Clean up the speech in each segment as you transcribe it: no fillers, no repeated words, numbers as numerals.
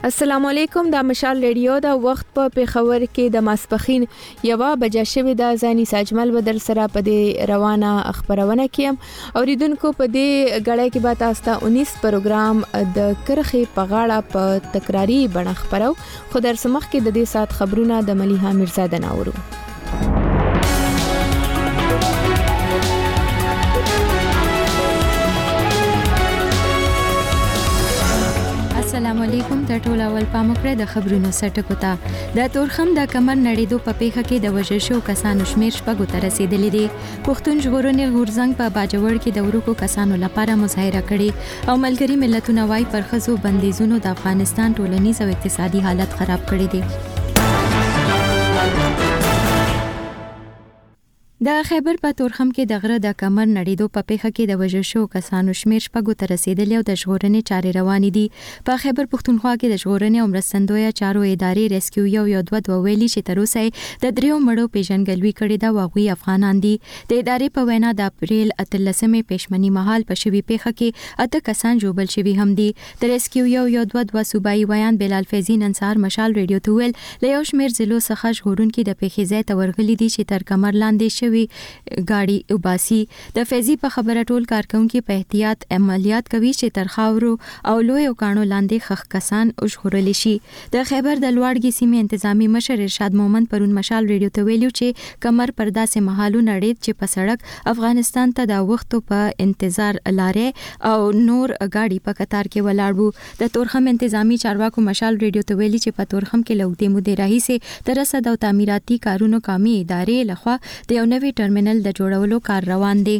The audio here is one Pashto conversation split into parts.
السلام علیکم. د مشال ریډیو د وخت په پیښور کې د ماسپخین یوه بجه شوې د ځاني ساجمل بدل سره په دې روانه خبرونه کیم. اوریدونکو په دې غړې کې به تاسو ته 19 پروګرام د کرخې په غاړه په تکراری بڼه خبرو. خو در سمخ کې د دې سات خبرونه د ملیحه میرزاده ناورو. السلام علیکم. د ټول اول پامکره د خبرونو سرټکو ته د تورخم د کمر نړیدو په پیښه کې د وژل شو کسانو شمیر شپږو ته رسیدلی دی. پښتون ژغورنې غورځنګ په باجوړ کې د ورکو کسانو لپاره مظاهره کړې او ملګری ملتونه وايي پر ښځو بندیزونو د افغانستان ټولنیز او اقتصادي حالت خراب کړی دی. د خیبر په تورخم کې د غره د کمر نړیدو په پیښه کې د وژل شو کسانو شمیر شپږو ته رسیدلی او د ژغورنې چارې روانې دي. په خیبر پښتونخوا کې د ژغورنې او مرستندویه چارو ادارې ریسکیو یو دوه ویلي چې تر اوسه د دریو مړو پیژنګلوي کړې ده او هغوی افغانان دي. د ادارې په وینا د اپریل 13 پېشمنی مهال په شوي پیښه کې 8 کسان ژوبل شوي هم دي. د ریسکیو یو دوه صوبایي ویان بلال فیضی نن سهار مشال ریډیو ته ویل له یو شمیر ضلعو څخه ژغورونکي د پیښې ځای ته ورغلي دي چې تر کمر لاندې गाड़ी उबासी. د فیضی په خبره ټول کارکونکو په احتیاط عملیات کوي چې تر خاورو او لوی او کانو لاندې خخ کسان ژغورل شي. د خیبر د لوړګي سیمې انتظامی مشر ارشاد مومند پرون مشال ریډیو ته ویلو چې کمر پردا سه محالو نړید چې په سړک افغانستان ته د وختو په انتظار لاره او نور गाड़ी په قطار کې ولاړ وو. د تورخم انتظامی چارواکو مشال ریډیو ته ویلي چې په تورخم کې لوګدې مودې راهیسه تر رسد او تعمیراتي کارونو کامي ادارې لخوا د یو نوي ټرمینل د جوړولو کار روان دی.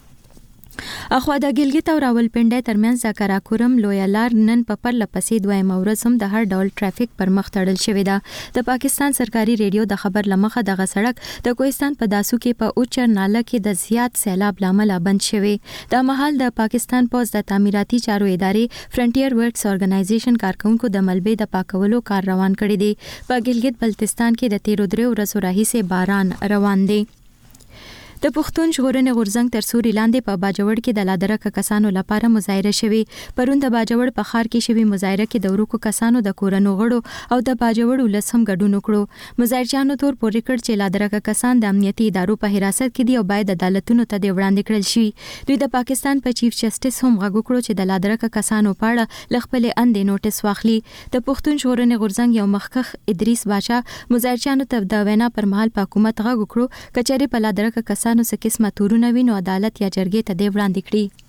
اخوا د ګلګت او راولپنډۍ ترمنځ د کراکورم لوی لار نن په پرله پسې دویم ورځ هم د هر ډول ټرافیک پر مخ تړل شوې ده. د پاکستان سرکاري ریډیو د خبر لمخه دغه سړک د کوهستان په داسو کې په اوچر ناله کې د زیات سیلاب لامل بند شوی. د مهال د پاکستان پوز د تعمیراتي چارو ادارې فرنټیر ورکس اورګنایزیشن کارکونکو د ملبې د پاکولو کار روان کړی دی. په ګلګت بلتستان کې د 13 ورځو راهیسه باران روان دی. د پښتون ژغورنې غورځنګ تر سوري لاندې په باجوړ کې د لادرک کسانو لپاره مظاهره شوی. پرون د باجوړ په خار کې شوی مظاهره کې د ورکو کسانو د کورونو غړو او د باجوړ ولس هم ګډون وکړو. مظاهرچیانو تور پورې کړ چې لادرک کسان د امنیتي ادارو په حراست کې دي او باید عدالتونو ته وړاندې کړل شي. دوی د پاکستان په چیف جسټس هم غږ وکړو چې د لادرک کسانو په اړه لخپل اندې نوټس واخلي. د پښتون ژغورنې غورځنګ یو مخکخ ادریس باشا مظاهرچیانو ته د وینا پر مهال په حکومت غږ وکړو کچېرې په لادرک کسانو سره قسمه تورونه وینو عدالت یا جرګې ته دی وړاندې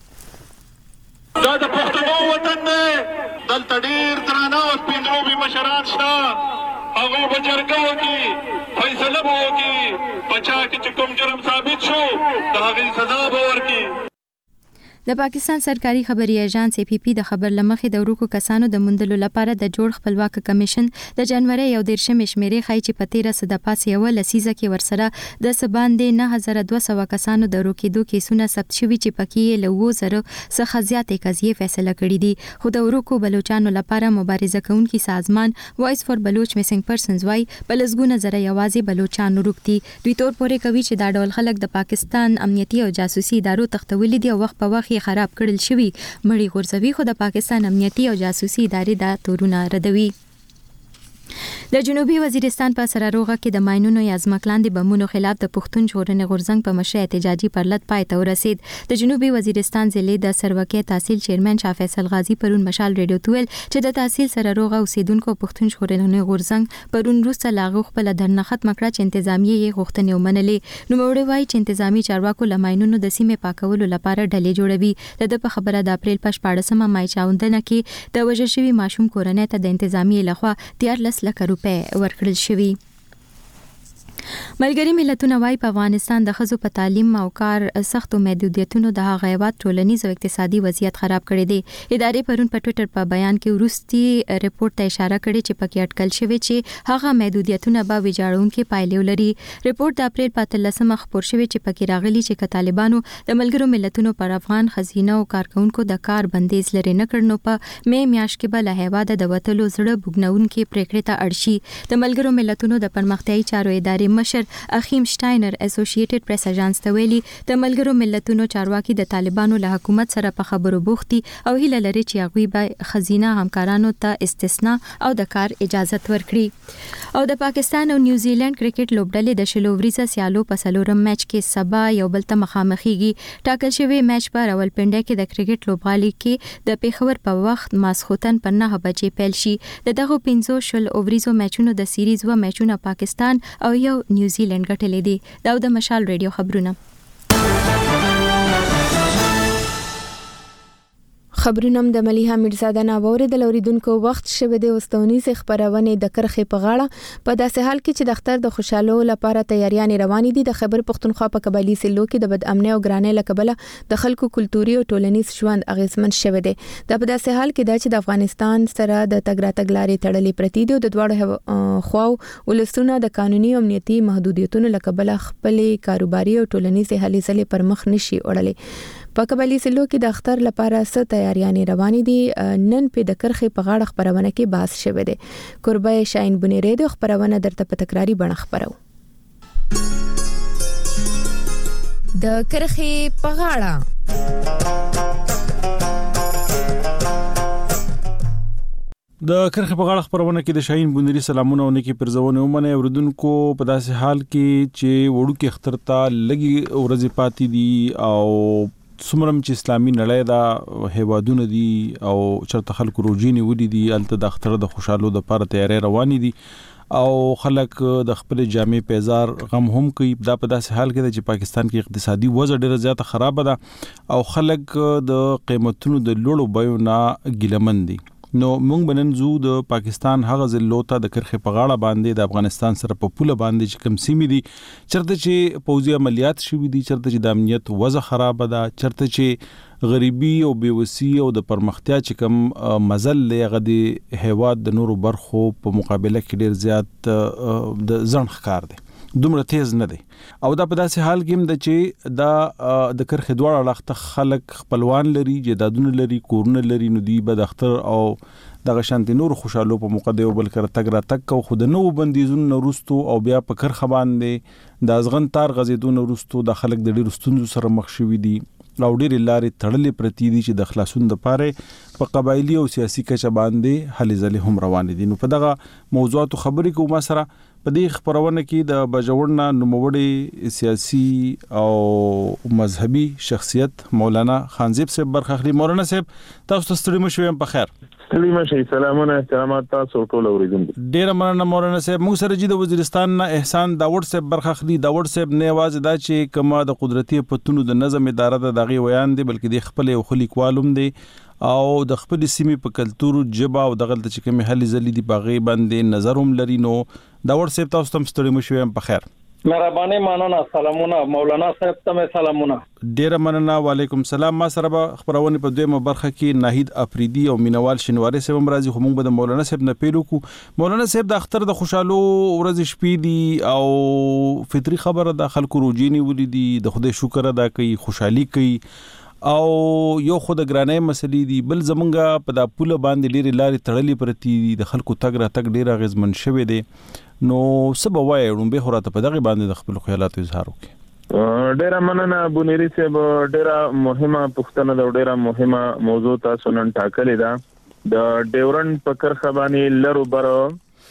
کړي. دا د پښتنو وطن دی. دلته ډېر درانه او سپینروبي مشران شته. هغوی به جرګه وکړي، فیصله به وکړي، په چا کې چې کوم جرم ثابت شو د هغې سزا به ورکړي. د پاکستان سرکاري خبري ایجانس APP د خبر لمخې د ورکو کسانو د موندلو لپاره د جوړ خپلواک کمیشن د جنوري 11 شمیرې خای چې په 13 د پاس یو لسیزه کې ورسره د سباندې 9200 کسانو د روکېدو کیسونه ثبت شوي چې پکې له 2000 څخه زیاتې قضیې فیصله کړې دي. خو د ورکو بلوچستان لپاره مبارزه کوونکي سازمان وایس فور بلوچ میسنګ پرسنز وايي بلزګونه زره یوازې بلوچستان ورکتي. دوی تور پورې کوي چې دا ډول خلک د پاکستان امنیتي او جاسوسي ادارو تختولې دي او وخت په وخت خراب کړل شوی مړی غورځوي. خو د پاکستان امنیتي او جاسوسي ادارې دا تورونه ردوي. د جنوبي وزیرستان په سراروغه کې د ماینونو یا ځمکلاندې بمونو خلاف د پښتون ژغورنې غورځنګ په مشرۍ احتجاجي پرلط پای ته ورسید. د جنوبي وزیرستان ضلع د سروکې تحصیل چیرمن شاه فیصل غازی پرون مشال ریډیو ته ویل چې د تحصیل سراروغه اوسیدونکو پښتون ژغورنې غورځنګ پرون وروسته لاغو خپل درنه ختم کړه چې انتظامیه یې غوښتنې ومنلې. نوموړی وایي چې انتظامی چارواکو له ماینونو د سیمې پاکولو لپاره ډلې جوړوي. د په خبره د اپریل په 14مه مای چاوندنه کې د وژل شوي ماشوم کورنۍ ته د انتظامی لخوا 13 لک روپۍ ورکړل شوي. ملګری ملتونه وايي په افغانستان د ښځو په تعلیم او کار سختو محدودیتونو د هغه هیواد ټولنیز او اقتصادي وضعیت خراب کړی دی. ادارې پرون په ټوئیټر په بیان کې وروستي ریپورت ته اشاره کړې چې پکې اټکل شوی چې هغه محدودیتونه به ویجاړونکي پایلې ولري. ریپورت د اپریل په 13مه خپور شوی چې پکې راغلي چې طالبانو د ملګرو ملتونو پر افغان خزینه او کارکونکو د کار بندیز لري نه کړنو په مې میاشت کې بل هیواد د وټلو زړه بوګنونکي پریکړې ته اړشي. د ملګرو ملتونو د پرمختیايي چارو ادارې ادارې مشر اخیم شټاینر اسوسییټډ پریس اژانس ته ویلي د ملګرو ملتونو چارواکي د طالبانو له حکومت سره په خبرو بوختي او هیله لري چې هغوی به خزینه همکارانو ته استثناء او د کار اجازه ورکړي. او د پاکستان او نیوزیلند کرکټ لوبډلې د شلووریزه سیالو په څلورم میچ کې سبا یو بل ته مخامخېږي. ټاکل شوی میچ په راولپنډي کې د کرکټ لوبغالي کې د پیښور په وخت ماسخوتن په 9 بجې پیل شي. د دغه 15 اووریزو میچونو د سیریز و میچونه پاکستان او یو نیوزیلند ګټلې دي. دا د مشال ریډیو خبرونه. خبرونه د ملیحه میرزاده ناووري د لوریدونکو وخت شوه د وستونیز خبرونه د کرخې په غاړه په داسې حال کې چې د اختر د خوشحالو لپاره تیاریان روانې دي. د خیبر پختونخوا په قبایلی سلو کې د بد امنۍ او ګرانۍ لکبله د خلکو کلتوري او ټولنیز ژوند اغیزمن شوه دي. د په داسې حال کې د افغانستان سره د تګ راتګ لارې تړلې پرتی دي او د دواړو خواو ولستونه د قانوني او امنیتي محدودیتونو لکبله خپل کاروباري او ټولنیز هلې ځلې پر مخ نشي وړلې. په قبایلی سلو کې د اختر لپاره څه تیاریان روانې دي. نن په د کرخې په غاړه خبرونه کې بحث شوه دي. قربای شاین بنيري د خبرونه درته په تکراری بڼه خبرو. د کرخې په غاړه د کرخې په غاړه خبرونه کې د شاهین بنيري سلامونه او نیکی پرزونه ومنه اوردونکو په داسې حال کې چې وړو کې اختر ته لګي ورځې پاتې دي او سمرم چې اسلامي نړۍ دا هیوادونه دي او چرته خلکو روجيني ودي دي الته د اختر د خوشحالو د لپاره تیاری رواني دي او خلک د خپل جامع پیزار غم هم کوي. دا په داسې حال کې چې پاکستان کې اقتصادي وضع ډیره زیاته خراب ده او خلک د قیمتونو د لوړو بیو نه ګیلمن دي. نو مونږ بننځو د پاکستان هغه ځلوته د کرخې په غاړه باندې د افغانستان سره په پوله باندې چې کم سیمې دي چرته چې پوځي عملیات شوي دي چرته چې د امنیت وضع خراب ده چرته چې غریبي او بیوسی او د پرمختیا چې کم مزل لغه د هیواد د نورو برخو په مقابله کې ډیر زیات د ځن ښکار دي دومره تیز نه دی او دا په داسې حال کې د چې دا د کرخې دواړه لخت خلک خپلوان لري جدادونه لري کورونه لري نو دی به د اختر او د غشانت نور خوشاله په مقدمه بل کر تک را تک او خود نو بندیزونه روستو او بیا په کرخه باندې د ازغن تار غزیدونه روستو د خلک د ډیر ستونزو سره مخ شوي دي او ډیر لارې تړلې پرتی دي چې د خلاصون د پاره په قبایلی او سیاسي کچه باندې هلې ځلې هم روان دي. نو په دغه موضوعات خبرې کوم سره په دې خبرونه کې د بجوړنا نوموړي سیاسي او مذهبي شخصیت مولانا خانزیب صاحب برخه اخلي. مولانا صاحب تاسو ته ستړي مشوي په خیر. ستړي مشي سلامونه احترامات تاسو ټول اوریدونکو. ډیر مننه مولانا صاحب. موږ سره چې د وزیرستان نه احسان داوود صاحب برخه اخلي. داوود صاحب نه आवाज دا چې کما د قدرتي پتونو د نظم اداره د دغه ویان دي بلکې د خپل یو خلیکوالم دي او د خپل سیمې په کلچر جبا او دغه چې کوم حل زلی دی باغې باندې نظروم لري. نو داوود صاحب تاسو ته ستړي مشوي په خیر. مهرباني مننه سلامونه مولانا صاحب ته سلامونه. ډیر مننه. وعلیکم السلام. ما سره خبرونه په دویمه برخه کې ناهید افریدي او مینوال شنواری صاحب مرضی هم به مولانا صاحب نه پیلو کو. مولانا صاحب د اختر د خوشالو ورځ شپې دي او فطری خبره د خلکو روجيني ولدي د خدای شکر ادا کوي خوشحالي کوي او یو خود ګرانې مسلې دي بل زمونږه په د پوله باندې ډېر لارې تړلې پرتی دي د خلکو تګ را تګ ډېر غزمن شوی دی. نو سبا وای رومبه خوراته په دغه باندې د خپل خیالات اظهار وکړي. ډېر مننه بونيري صاحب. ډېر مهمه پښتنه د ډېر مهمه موضوع تاسو نن ټاکلې ده د ډیورن په کرخه باندې لرو برو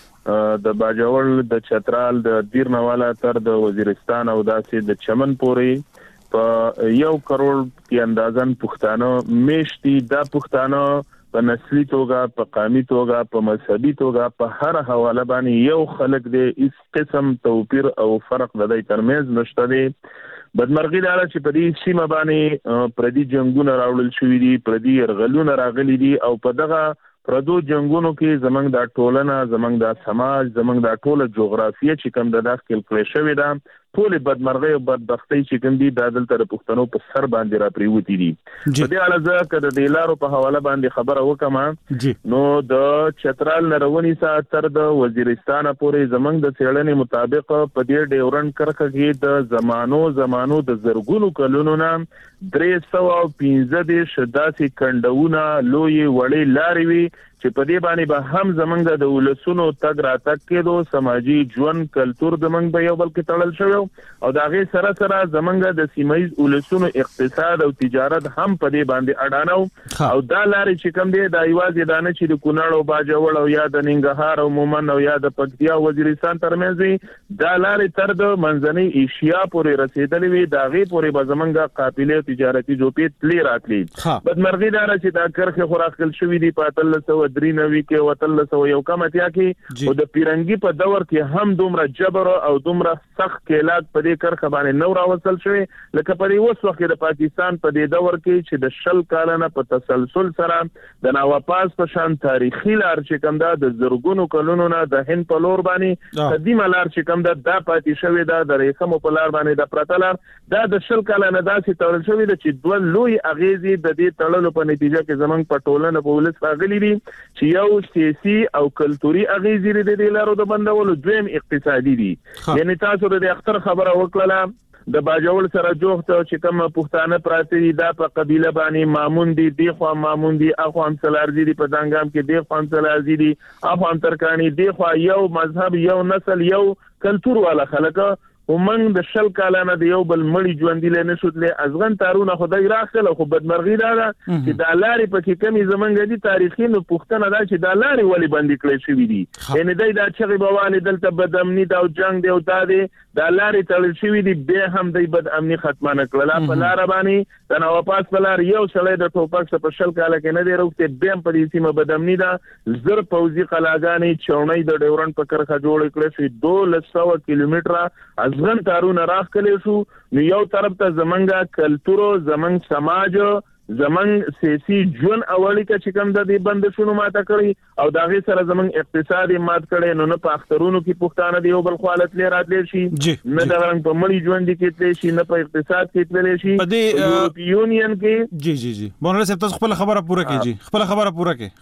د باجوړ د چترال د دیرنواله تر د وزیرستان او داسې د چمن پوري په 1 کروڑ کې اندازن پښتانه میشتي د پښتانه په نسلی توګه په قومي توګه په مذهبي توګه په هر حواله باندې یو خلک دی هیڅ قسم توپیر او فرق د دې ترمنځ نشته دی. بدمرغي دا چې په دې سیمه باندې پردي جنگونه راوړل شوې دي پردي يرغلونه راغلي دي او په دغه پردو جنگونو کې زمنګ د ټولنه زمنګ د سماج زمنګ د ټوله جغرافیه چې کوم د داخل کړی شوی ده ټول بدمرغي او بدبختی چې کوم دي د دلته پښتنو په سر باندې را پریوتی دي. په دې اړه ځکه د ډیلارو په حواله باندې خبره وکم نو د چترال نرونی سره تر د وزیرستان پورې زمنګ د څېړنې مطابق په دې ډیورن کرخه کې د زمانو د زرګونو کلونو نه 315 شداسي کندونه لوی وړي لاري وي چې په دې باندې به هم زمونږ د ولسونو تګ راتګ کېدو سماجی ژوند کلچر زمونږ به یو بل کې تړل شوی او دا غي سره سره زمونږ د سیمایي ولسونو اقتصاد او تجارت هم په دې باندې اډانو او دا لارې چې کوم دی دا یوازې دانه چې د کونړ او باجوړ او یا د ننګرهار او مومن او یا د پکتیا وزیرستان ترمنځ دا لارې تر د منځنۍ ایشیا پورې رسیدلې وي دا غي پورې به زمونږ قافلې تجارتي جوپې تلې راتلې بدمرغي دا چې دا کرخه خوراکل شوې دي په 1393 کې او 1301 کې او د پیرنګي په دور کې هم دومره جبر او دومره سخت کېلات په دې کرخه باندې نو راوصل شوی لکه په دې وس وخت د پاکستان په دې دور کې چې د شل کالانه په تسلسل سره د ناواپاس په شان تاریخي لار چې کوم دا د زرګونو کلونو نه د هند په لور باندې قدیمه لار چې کوم دا پاتې شوی دا د ریخمو په لار باندې د پرتلار دا د شل کالانه داسې تړل شوی د چې دوه لوی اغیزې د دې تړلو په نتیجه کې زمونږ په ټولنه په ولس راغلي دي چې یو سیاسي او کلتوري اغیزې لري د لارو د بندولو دویم اقتصادي دي یعنی تاسو د اختر خبره وکړه د باجوړ سره جوخت چې کوم پښتانه پراته دي دا په قبيله باندې مامون دي دی خو مامون دي اخو هم سلارزي دي په دنګام کې دی خو هم سلارزي دي اخو هم ترکانی دی خو یو مذهب یو نسل یو کلتور والا خلک ومنګ د شل کالانه د یو بل مړی ژوند دي نه شوتله ازغن تارونه خدای راخله خو بدمرغي دا چې د لارې په کې کمی زمونږ دي تاریخي نو پښتنه دا چې د لارې ولی باندې کړی شوی دي یعنی دای دا چې بوالي دلته بدامنی دا جنگ دی او دا دی د لارې تړل شوی دي به هم د بد امني ختمه نکړه په لار باندې د نواپاس په لار یو سړی د ټوپک په شل کال کې نه دی روکته به په دې سیمه بدامنی دا زر پوزي قلاګانې چونې د ډیورن په کرخه جوړ کړی شي 200 کیلومتره ځن تارونه راخ کړي شو نو یو طرف ته زمونږه کلتور زمونږ سماج زمونږ سیاسي ژوند اوليکه چې کوم د دې بندشونو ماته کړی او داغه سره زمونږ اقتصادي مات کړي نو په اخترونو کې پښتانه دی یو بل خالت لري راتلی شي نه دا رنګ په مړی ژوند کې تللی شي نه په اقتصاد کې تللی شي په یورپی یونین کې جی مولانا صاحب تاسو خپل خبره پوره کړئ خپل خبره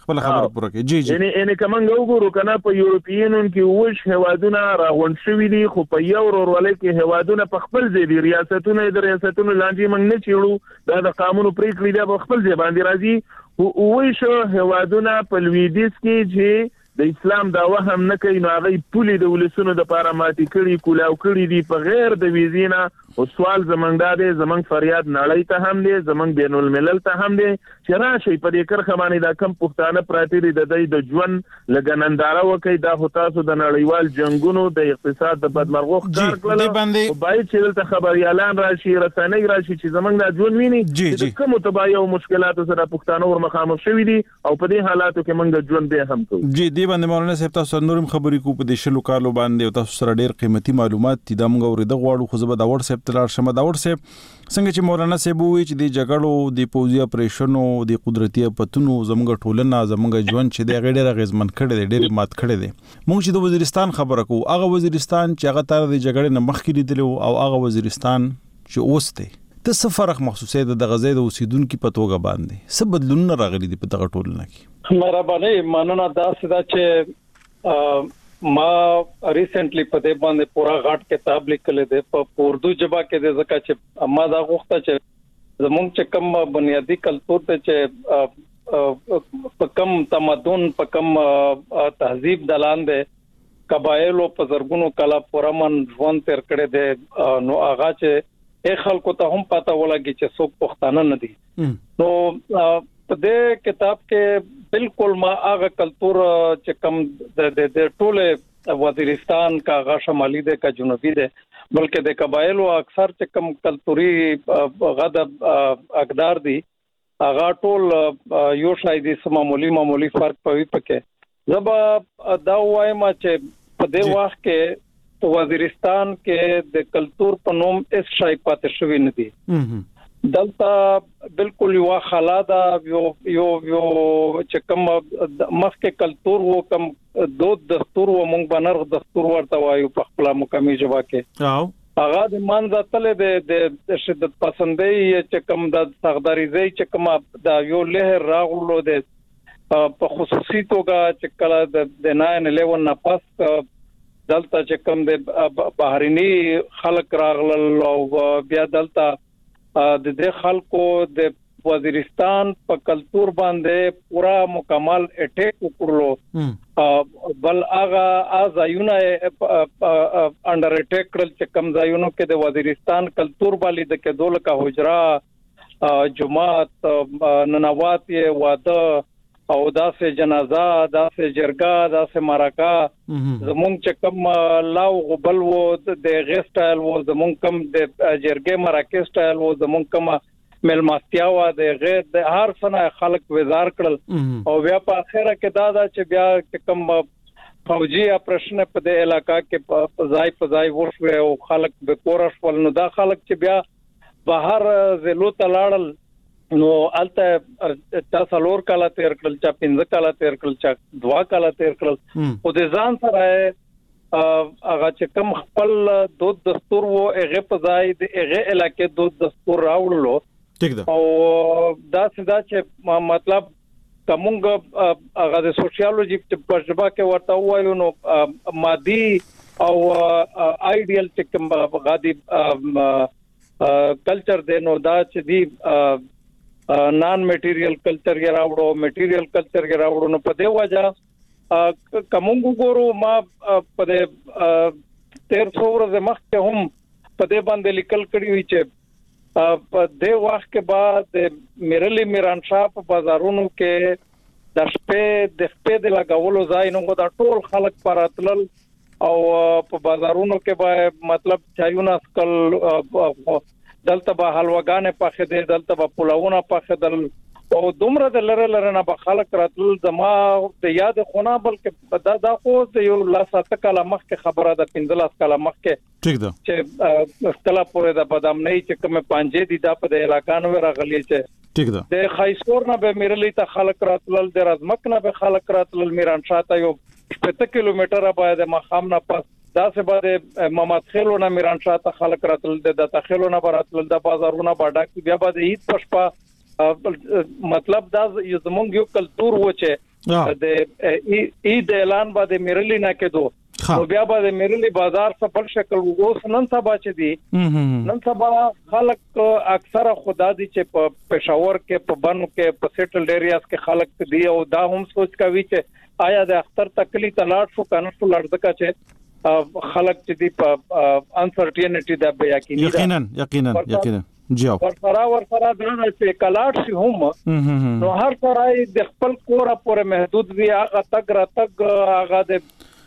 پوره کړئ جی یعنی کومنګ وګورو کنه په یورپی یونین کې وښ هوادونه راغون شوې دي خو په یو ورولې کې هوادونه په خپل ځای دي ریاستونه لاندې موږ نه چیړو دا د قانون پریکړې د خپل ځای باندې راځي او وې شو هوادونه په لویدیس کې چې د اسلام داوا هم نه کوي نو هغه پولي د ولسونو د پاره ماتي کړي کولاو کړي دي په غیر د ویزینا او سوال زمونږ د زمونږ فریاد نړۍ ته هم دي زمونږ بین الملل ته هم دي چې راشي په دې کرخه باندې دا کم پښتانه پراتی دي د ژوند لګننداره وکي دا هو تاسو د نړیوال جنگونو د اقتصاد د بدمرغو ښکار کړل او باید چې دلته خبري اعلان راشي رسنۍ راشي چې زمونږ د ژوند ویني چې کوم تباہي او مشکلاتو سره پښتانه ور مخامخ شوي دي او په دې حالاتو کې موږ ژوند به هم کوو جی دی باندې مولانا صاحب تاسو نورم خبرې کو په دې شلو کالو باندې او تاسو سره ډېر قیمتي معلومات دي د موږ ورته غواړو خو زبر دا وړ صاحب تلار شمه دا وړ صاحب څنګه چې مولانا صاحب وی چې د جګړو د پوزي اپریشنو د قدرتي پتونو زموږ ټولنه زموږ ژوند چې د غېډه غزمن کړي دي ډېر مات کړي دي موږ چې د وزیرستان خبره کو هغه وزیرستان چې هغه تر د جګړې نه مخکې لیدل او هغه وزیرستان چې اوس دی د سفرخ مخصوصه د غزې د اوسیدونکو په توګه باندې څه بدلون راغلي دي په دغه ټولنه کې مهرباني مننه دا سدا چې ما ریسنټلی په دې باندې پورا غاټ کتاب لیکلې ده په اردو ژبه کې د زکه چې ما دا غوښته چې زموږ چې کوم بنیادی کلتور ته چې په کم تمدن په کم تهذیب دلان ده قبایلو په زرګونو کلا پرمن ژوند تر کړه ده نو هغه چې خلکو ته هم پته ولګي چې څوک پښتانه نه دي نو په دې کتاب کې بالکل ما هغه کلتور چې کم د ټوله وزیرستان کا غا شمالي ده کا جنوبي ده بلکې د قبایلو اکثر چې کم کلتوري غدب اقدار دي هغه ټول یو شای دي سم معمولی فرق پوي پکې زبا دا وایم چې په دې وخت کې په وزیرستان کې د کلتور په نوم اس شای پاتې شوی نه دي دلته بالکل یو خلادا یو چې کوم مخکې کلتور وو کم دود دستور و مونږ بنر دستور ورته وایو په خپل مقامي ژبه کې هغه د منځ تل د شدت پسندۍ چې کوم د سغداريزي چې کوم د یو لهر راغلو د په خصوصي توګه چې کله د 9/11 نه پس دلته چې کوم د بهرني خلک راغلل او بیا دلته د خلکو د وزیرستان په کلچر باندې پورا مکمل اٹیک وکړلو بل هغه ازایونه انډر اٹیک کړل چې کم ځایونو کې د وزیرستان کلچر باندې د کډول کا حجرا جماعت ننوات واده او داسې جنازه داسې جرګه داسې مرکه زمونږ چې کم لاو غبل وو د غیسټایل وو زمونږ کم د جرګه مرکه سټایل وو زمونږ کم ملمستیا وا د غیر د هر سنه خلک وزار کړل او بیا په اخره کې دا چې بیا کم فوجي اپریشن په د علاقہ کې په ځای ورشو او خلک به کورش ولنو دا خلک چې بیا بهر زلو تلاړل نو الته تاسو لور کاله تیر کړل چا 15 کاله تیر کړل چا 2 کاله تیر کړل او د ځان سره هغه چې کوم خپل دود دستور وو هغه په ځای د هغه علاقې دود دستور راوړلو ٹھیک ده او دا سدا چې مطلب کومګه هغه د سوشیالوجي په ژبه کې ورته وایو نو مادي او آیډیل چې کوم غادي کلچر دی نو دا چې دی نان میټیریل کلچر یې راوړو میټیریل کلچر یې راوړو نو په دې وجه کومو ګورو ما په دې 1300 ورځې مخکې هم په دې باندې لیکل کړی وی چې په دې وخت کې بعد میرلی میران شاه په بازارونو کې د شپې د لګولو ځای نو دا ټول خلک پراتلل او په بازارونو کې به مطلب چایونه سکل دلته به حلواګانې پخې دي دلته به پلاوونه پخې دل او دومره د لره نه به خلک راتل زما د یاد خونه بلکې دا خو د یو لاسه کاله مخکې خبره ده 15 کاله مخکې ٹھیک ده چې کله پورې د بادامنۍ چې کومه پانجې دي دا په د علاقانو راغلي چې ٹھیک ده د خایسور نه به میرلی ته خلک راتل د رزمک نه به خلک راتل میران شاته یو 7 کیلومتره باید مخام نه پس دا سه باندې محمد خیلو نه میران شاه ته خلک راتل د تخیلو نه براتل د بازارونو باندې بیا باندې هیڅ پښپا مطلب دا زمونږ یو کلچر و چې د عید اعلان باندې میرلی نه کېدو نو بیا باندې میرلی بازار په بل شکل وګوس نن سبا چې دی نن سبا خلک اکثره خدا دي چې په پېښور کې په بنو کې په سیټل ایریاز کې خلک دی او دا هم سوچ کوي چې آیا د اختر تکلی تلاټ شو کنه شو لړځکه چې خلک چې دی په انسرټینټی دا بیا کې یقینا جواب ورسره دا چې کلاټ شي هم نو هر سره د خپل کور پورې محدود وي هغه تک را تک هغه د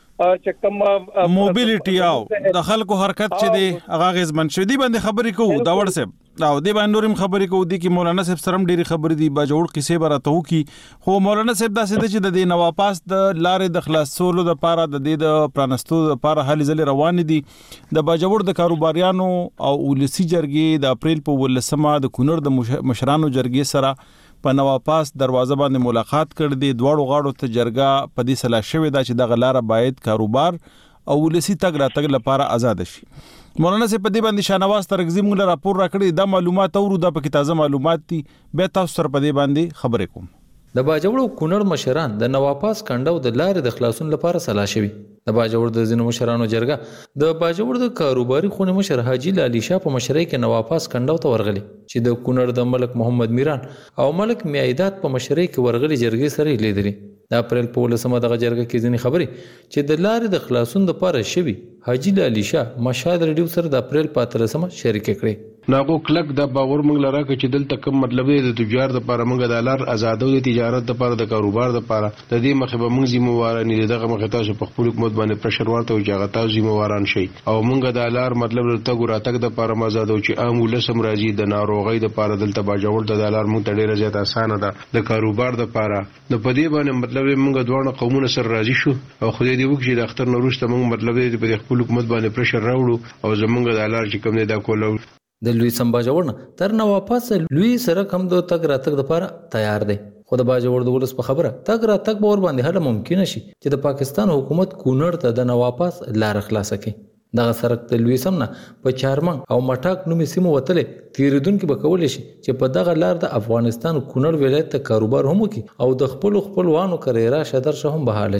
چې کوم موبیلیټي او د خلکو حرکت چې دی هغه غزمن شوی دی باندې خبرې کوو دا ورسه او دی باندې نورم خبرې کوو دی کې مولانا صاحب سره ډېری خبرې دی با جوړ کیسه براته وو کی خو مولانا صاحب دا څه چې د نواپاس د لارې د خلاصولو د پاره د پرانستو د پاره حل ځل روان دي د با جوړ د کاروباریانو او ولسی جرګې د اپریل په 18 د کونړ د مشرانو جرګې سره په نواپاس دروازه باندې ملاقات کړ دي دواړو غاړو ته جرګه په دې صلاح شوې دا چې د غلاره باید کاروبار او ولسی تګ را تګ لپاره آزاد شي مولانا سے په دې باندې شانواز ترغزی موږ راپور راکړی دا معلومات او د پکې تازه معلومات دي به تاسو سره په دې باندې خبرې کوم د باجوړو کونړ مشران د نواپاس کنډو د لارې د خلاصون لپاره صلاح شوی د باجوړ د ځینو مشرانو جرګه د باجوړ د کاروباري خونې مشر حاجی لالی شاه په مشرۍ کې نواپاس کنډو ته ورغلي چې د کونړ د ملک محمد میران او ملک میایدات په مشرۍ کې ورغلي جرګې سره لیدلي د اپریل په 18 دغه جرګه کې ځینې خبرې چې د لارې د خلاصون لپاره شوی حاجی لالی شاه مشهد ریډیو سره د اپریل په 13 شریک کړي ناغو کلک د باور موږ لره چې دلته کوم مطلب دی د تجار د لپاره موږ د لار آزادو د تجارت د لپاره د کاروبار د لپاره د دې مخه به موږ ذمہواران دي دغه مخه تاسو په خپل حکومت باندې پرشر ورته او چې تاسو ذمہواران شي او موږ د لار مطلب د تګ راتګ د لپاره آزادو چې عام ولسم راځي د ناروغي د لپاره دلته باجوړ د لار موږ ته ډیره زیات اسانه ده د کاروبار د لپاره د پدې باندې مطلب موږ دوه قومونه سره راضي شو او خدای دې وکړي د اختر نوروسته موږ مطلب دې په خپل حکومت باندې پرشر راوړو او زمونږ د لار چې کوم نه دا کولو د لوی سمباجوړ تر نواپاس لوی سره کم دو تک راتک د لپاره تیار دی خو د باجوړ د ولس په خبره تک راتک به ور باندې هله ممکن شي چې د پاکستان حکومت کونړ ته د نواپاس لار خلاص کړي دغه سرک د لوی سمنه په چارمنګ او مټاک نومي سیمو وتلې تیریدونکو به کولای شي چې په دغه لار د افغانستان کونړ ولایت ته کاروبار هم وکړي او د خپل وانو کریرا شدر شه هم بحاله شي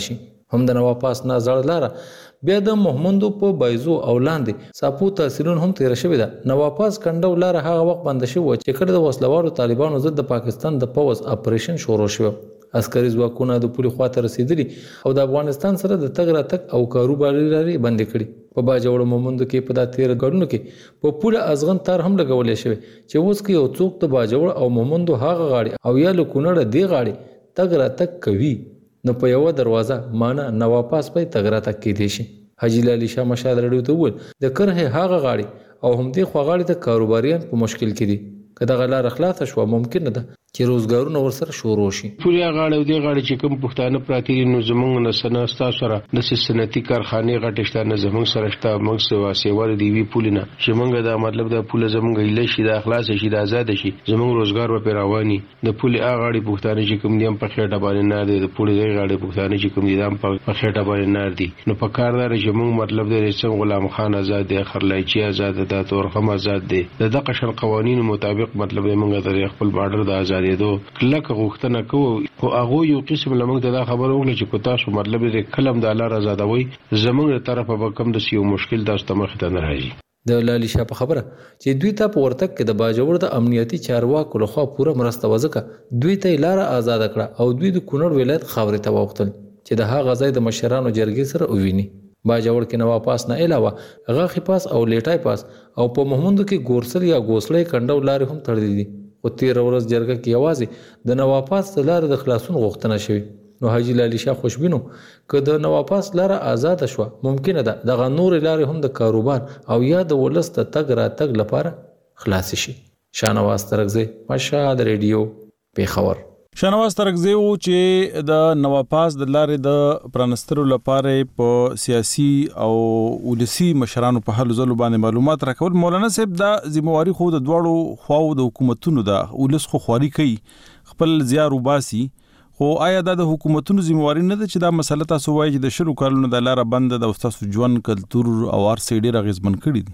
هم د نواپاس نه زړه لاره بیا د محمندو په بایزو او لاندې ساپو تحصیلون هم تیر شوی ده. نواپاس کنډو لاره هغه وخت بند شوی چې کړه د وسلوارو طالبانو ضد د پاکستان د پوز اپریشن شروع شو. عسکري ځواکونه د پولي خواته رسیدلي او د افغانستان سره د تګ راتګ او کاروباري لارې بندې کړي. په باجوړ مومندو کې په دا 13 ګډونو کې په پوله ازغن تار هم لګولې شوی چې اوس کې یو څوک د باجوړ او مومندو هغه غاړي او یا له کونړ دی غاړي تګ راتګ کوي نو په یو دروازه معنی نواپاس په تګ راتګ کې دي شي. حاجی لالی شاه مشال رډیو ته وویل د کرهه هغه غاړي او هم دې خو غاړي ته کاروباریان په مشکل کې دي. کله غلا رخلاص شو ممکن ده چې روزګارونه ورسره شروع شي. پوریا غاړه او دې غاړه چې کوم پښتانه پراتی نو زمونږ نه سناستا سره د صنعتي کارخانه غټشته نه زمونږ سره شته موږ سوا سیوا دی وی پولینا چې موږ دا مطلب د پوله زمونږ ایله شي د اخلاص شي د آزاد شي زمونږ روزګار و پیروانی د پولی غاړي پښتانه چې کوم دیم په خېټه باندې نه دی د پولی غاړي پښتانه چې کوم دیم په خېټه باندې نه دی نو په کاردار چې موږ مطلب د رسم غلام خان آزاد دی خرلایچی آزاد د تورخم آزاد دی د دغه قوانینو مطابق مطلب موږ د خپل بارډر د آزادېدو غوښتنه کوو خو هغه یو قسم لمنګ د خبرو وکړي چې کو تاسو مطلب دې کلم د الله آزادوي زمونږ طرفه به کم د یو مشکل تاسو مخ ته نه راځي. د لالی شاه په خبره چې دوی ته په ورتک کې د باجوړ د امنیتي چارواکو لخوا پوره مرسته وځکه دوی ته لار آزاد کړه او دوی د کونړ ولایت خاورې ته وختل چې د هغه ځای د مشرانو جرګې سره وویني. باجوړ کې نواپاس نه علاوه غاخي پاس او لیټای پاس او په محمندو کې ګورسل یا ګوسلې کنډو لارې هم تړلې دي. او 13 ورځ جرګه کې یوازې د نواپاس لار د خلاصون غوښتنه شوی. نو حاجی لالی شاه خوشبینو که د نواپاس لار آزاد شوه ممکن ده دغه نور لارې هم د کاروبار او یا د ولس د تګ راتګ لپاره خلاص شي. شانواز ترغزی مشهد ریډیو پیښور. شانواز ترغزی و چې د نواپاس د لارې د پرانسترو لپاره په سیاسي او ولسی مشرانو په حل ځلو باندې معلومات راکول. مولانا صاحب دا ذمہواری خو د دواړو خواو د حکومتونو د ولس خو خواري کوي خپل زیار وباسي خو آیا دا د حکومتونو ذمہواری نه ده چې دا مسله تاسو وایي چې د شلو کالونو د لار بند د استاد ژوند کلتور او ارسې ډیر غیزمن کړی دي؟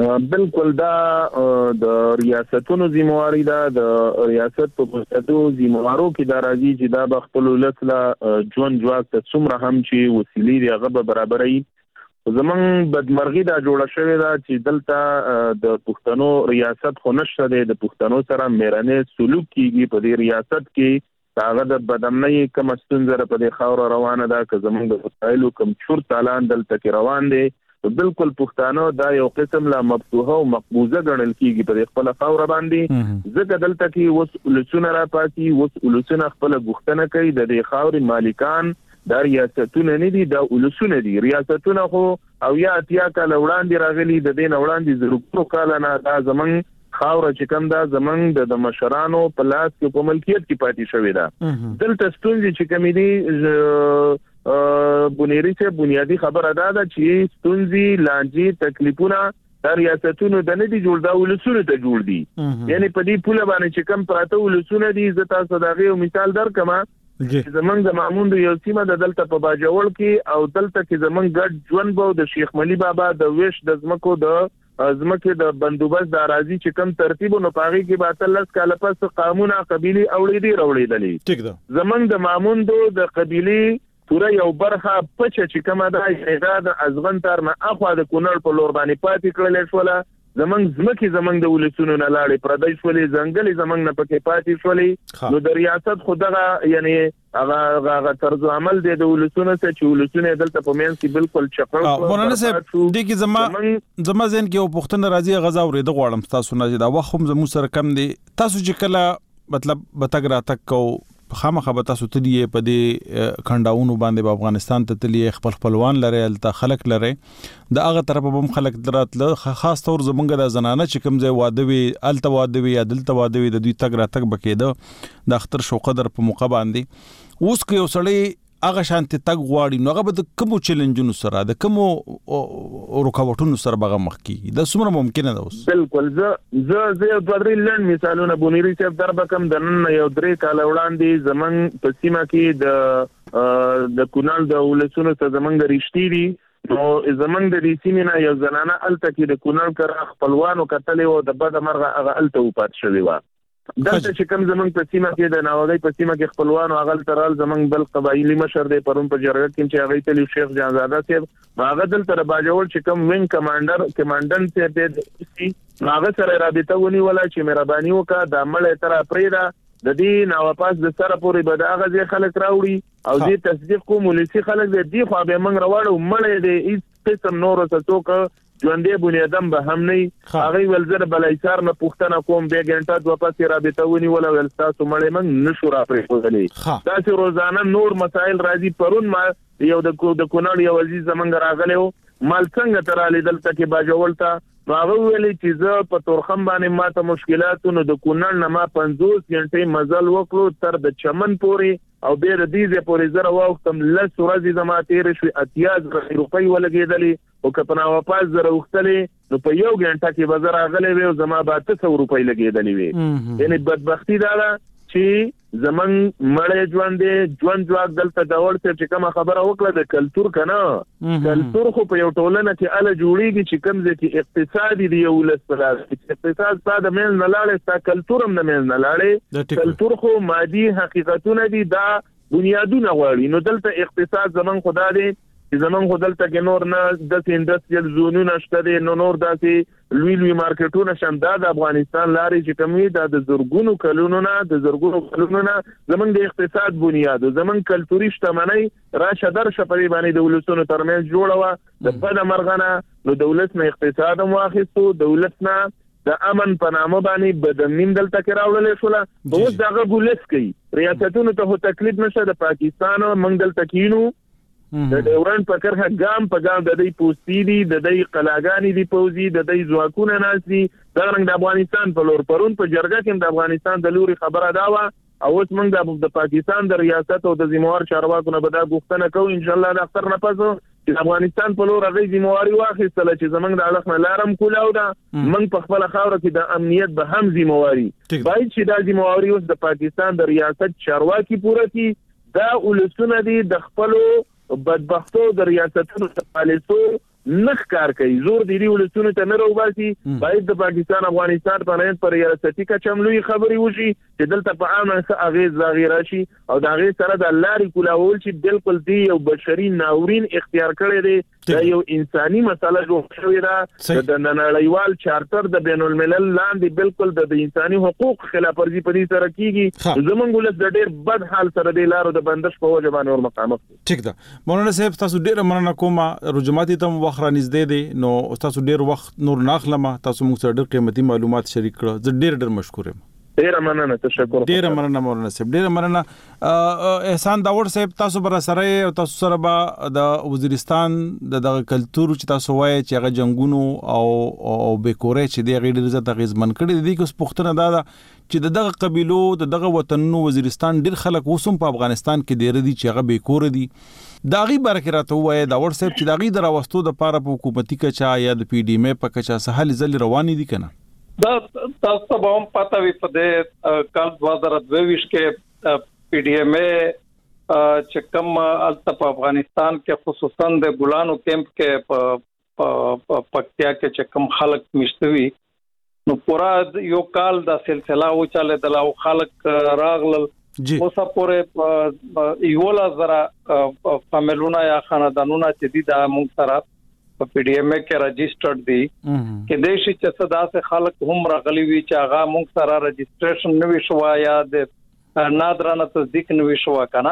بالکل دا د ریاستونو ذمہواری ده د ریاست په پوسټو ذمہوارو کې دا راځي چې دا د خپل ولس لا ژوند جواز ته څومره هم چې وسیلې دی هغه برابرې زمون بدمرغي دا جوړه شوې ده چې دلته د پښتنو ریاست خو نشته د پښتنو سره میرانه سلوک کیږي په دې ریاست کې هغه د بدامنۍ کوم ستونزه په دې خاور روانه ده که زمون د وسایلو کوم چور تالان دلته کې روان دي بالکل پښتانه دا یو قسم لا مفتوحه او مقبوزه ګڼل کیږي په خپل خاور باندې ځکه دلته کې وس ولسونه را پاتې وس ولسونه خپل غوښتنه کوي د دې خاور مالکان دا ریاستونه نه دي دا ولسونه دي ریاستونه خو او یا اتیا کال وړاندې راغلي د دین وړاندې زرګونو کال نه دا زمون خاور چې کوم دا زمون د مشرانو په لاس کې په ملکیت کې پاتې شوی دا دلته ستونزې چې کوم دي بنيري ته بنیادی خبره ده چې ستونزې لانجې تکلیفونه د ریاستونو د نه دي جوړ دا ولسونه ته جوړ دي یعنی په دې پوله باندې چې کم پراته ولسونه دي زه تاسو دغه مثال درکمه زمونږ د معمون یو سیمه د دلته په باجوړ کې او دلته کې زمونږ ګډ ژوند بو د شیخ ملي بابا د ویش د زمکو د ازمکه د بندوبست د اراضي چې کم ترتیب نو پاغي کې باتلس کاله پس قانونه قبيلي اوړېدلې ټیک ده زمونږ د معمون د قبيلي پورا یو برخه پچ چې کومه ده ایجاد د ازغن تر نه اخوا د کونړ په لور باندې پاتې کړل شو زمنګ زمکه زمنګ د ولسونو نه لاړې پردای شولې ځنګلي زمنګ نه پکې پاتې شولې نو د ریاست خدغه یعنی هغه طرز عمل دی د ولسونو ته چې ولسونه دلته په مینس کې بالکل چقړ مولانا صاحب د کی زما ځین کې وپښتنه راځي غزا ورې د غواړم تاسو نه دا وخت هم زمو سره کم دي تاسو چې کله مطلب بتګ راتک کو خامخه به تاسو ته دی په دې کنداونو باندې په افغانستان ته تلی خپلوان لري الته خلک لري د هغه طرف به خلک دراتله خاص تور زمونږ د زنانه چې کوم ځای واده وی الته واده وی عدالت واده وی د دوی تګ راتک بکیده د اختر شو قدر په موقع باندې اوس کې وسړی هغه شانتي تګ غواړي نو هغه به د کوم چیلنجونو سره د کوم رکاوټونو سره به مخ کی د څومره ممکنه ده اوس بالکل زه د درې لن مثالونه بونیری صاحب دربه کم د نن یو درې کال وړاندې زمون په سیمه کې د کونړ د ولسونو ته زمون د رښتې دي نو زمون د دې سیمه نه یو زنانه الته کې د کونړ کر خپلوانو کتلې او د بد مرغه هغه الته وپات شوی و دلته چې کوم زمنګ په سیمه کې د ناوګي په سیمه کې خپلوان او اغل ترال زمنګ بل قبایلی مشر دی پرون په جرګه کې چې هغه تل شیخ جانزاده صاحب هغه دلته باجوړ چې کوم وینګ کمانډنټ ته د هغه سره رابطه ونی ولا چې مهرباني وکړه د عمل تر اپریدا د دې نواپاس د سره پورې بداغه ځای خلک راوړي او دې تصدیق کوم ولسی خلک دې خو به موږ راوړو مړې دې هیڅ قسم نور څه څوک ژوندې بنیادم به هم نه هغه ولزر بلایسار نه پښتنه کوم به ګنټه د واپس رابطه ونی ولا ول تاسو مړې موږ نشو را پرې کولی تاسو روزانه نور مسائل راځي پرون ما یو د کونړ یو عزیز زمنګ راغلو مال څنګه ترالی دلته کې باجولتا هغه ویلي چې زه په تورخم باندې ماته مشکلاتونو د کونړ نه ما 50 غنټې مزل وکړو تر د چمن پورې او به د دې پورې زره وختم لس ورځې زما تیر شو 80 روپۍ ولګېدلې او کپنا واپس زره وختلې نو په یو غنټه کې بازار غلې و زما 200 روپۍ لګېدلې وي یعنی بدبختی دا چې زمون مړې ژوند جواک دلته داول چې کوم خبره وکړه د کلچر کنه کلچر خو په یو ټولنه کې اله جوړیږي چې کوم ځکه اقتصادي دی یو لسپلاس اقتصاد ساده مل نه لاړې ستا کلچر هم نه مل نه لاړې کلچر خو مادي حقیقتونه دي دا بنیادونه غواړي نو دلته اقتصاد زمون خدا دی چې زمون خو دلته کې نور نه د انډستریال زونونه شته دي نور داسې لوی مارکیټونه شنده د افغانستان لاري چې کمی د زرګونو کلونو زمون د اقتصاد بنیاد زمون کلتوري شتمنۍ راشه درشه په باندې د ولسونو ترمنځ جوړه د بد مرغنه نو دولت نه اقتصاد مواخصو دولت نه د امن په نامه باندې بدنیم دلته کې راوړل شو اوس دغه ګولس کوي ریاستونو ته تکلیف نشه د پاکستان منګ دلته کینو د ډیورن په کرخه ګام په ګام د دې پوسټی دي د دې قلاګانی دي پوزي د دې ځواکونه ناسي دا رنګ د افغانستان په لور پرون په جرګه کې د افغانستان د لوري خبره دا و او اوس موږ د پاکستان د ریاست او د ذمہوار چارواکو نه بدا غوښتنه کوو ان شاء الله د اختر نه پس چې افغانستان په لور غي ذمہواری واخیستله چې زمنګ د اړخ نه لارم کولاو دا موږ په خپل خاور کې د امنیت به هم ذمہواری باید چې دا ذمہواری اوس د پاکستان د ریاست چارواکي پوره کی دا ولسونه دي د خپل بدبختو د ریاستونو د پالیسو نخ کار کوي زور دی ولسونو ته نه راوباسي باید د پاکستان افغانستان پر ریاستي کچملوي خبري وشي چې دلته په عامه څه اغیز ظاهر شي او د هغه سره د لاري کولاول چې بالکل دی یو بشري ناورین اختیار کړی دی دا یو انساني مسله جوړ شوې ده د نړیوال چارټر د بین الملل لاندې بالکل د انساني حقوق خلاف ورزي په دې سره کیږي زمونږ ولس د ډېر بد حال سره د لارو د بندش په وجه باندې ور مقامت ټیک ده مولانا صاحب تاسو ډېر مننه کوم رجماتي تم وخت نږدې دي نو تاسو ډېر وخت نور ناخلمه تاسو موږ سره ډېر قیمتي معلومات شریک کړو زه ډېر مشکور یم ډېر مننه تشکر ډېر مننه مولانا صاحب ډېر مننه احسان داوود صاحب تاسو بر سره او تاسو سره به د وزیرستان د کلچر چې تاسو وایي چې هغه جنگونو او بیکورې چې د غیر عزت غیزمن کړي دي کوم پښتنه دا چې دغه قبيلو دغه وطنونو وزیرستان ډېر خلک وسوم په افغانستان کې ډېر دي چې هغه بیکور دي داغي برکرات وایي داوود صاحب چې داغي دراوستو د پاره په حکومتي کچا یا د پی ډی ام په کچا سهل ځل رواني دي کنه دا تاسو به هم پته وي په دې کال 2022 کې پی ډی ام چې کوم په افغانستان کې خصوصا د ګلانو کیمپ کې په پکتیا کې چې کوم خلک مشتوي نو پورا یو کال دا سلسله و چاله د لاو خلک راغلل اوسه پورې یو لزرا فامیلونه یا خاندانونه چې دي دا موږ سره په پی ډی ام کې رجسټرډ دي کې دیشي چې صدا سه خلک هم راغلي وي چې هغه موږ سره رجسټریشن نوي شو یا د نادرانه تصدیق نوي شو کنه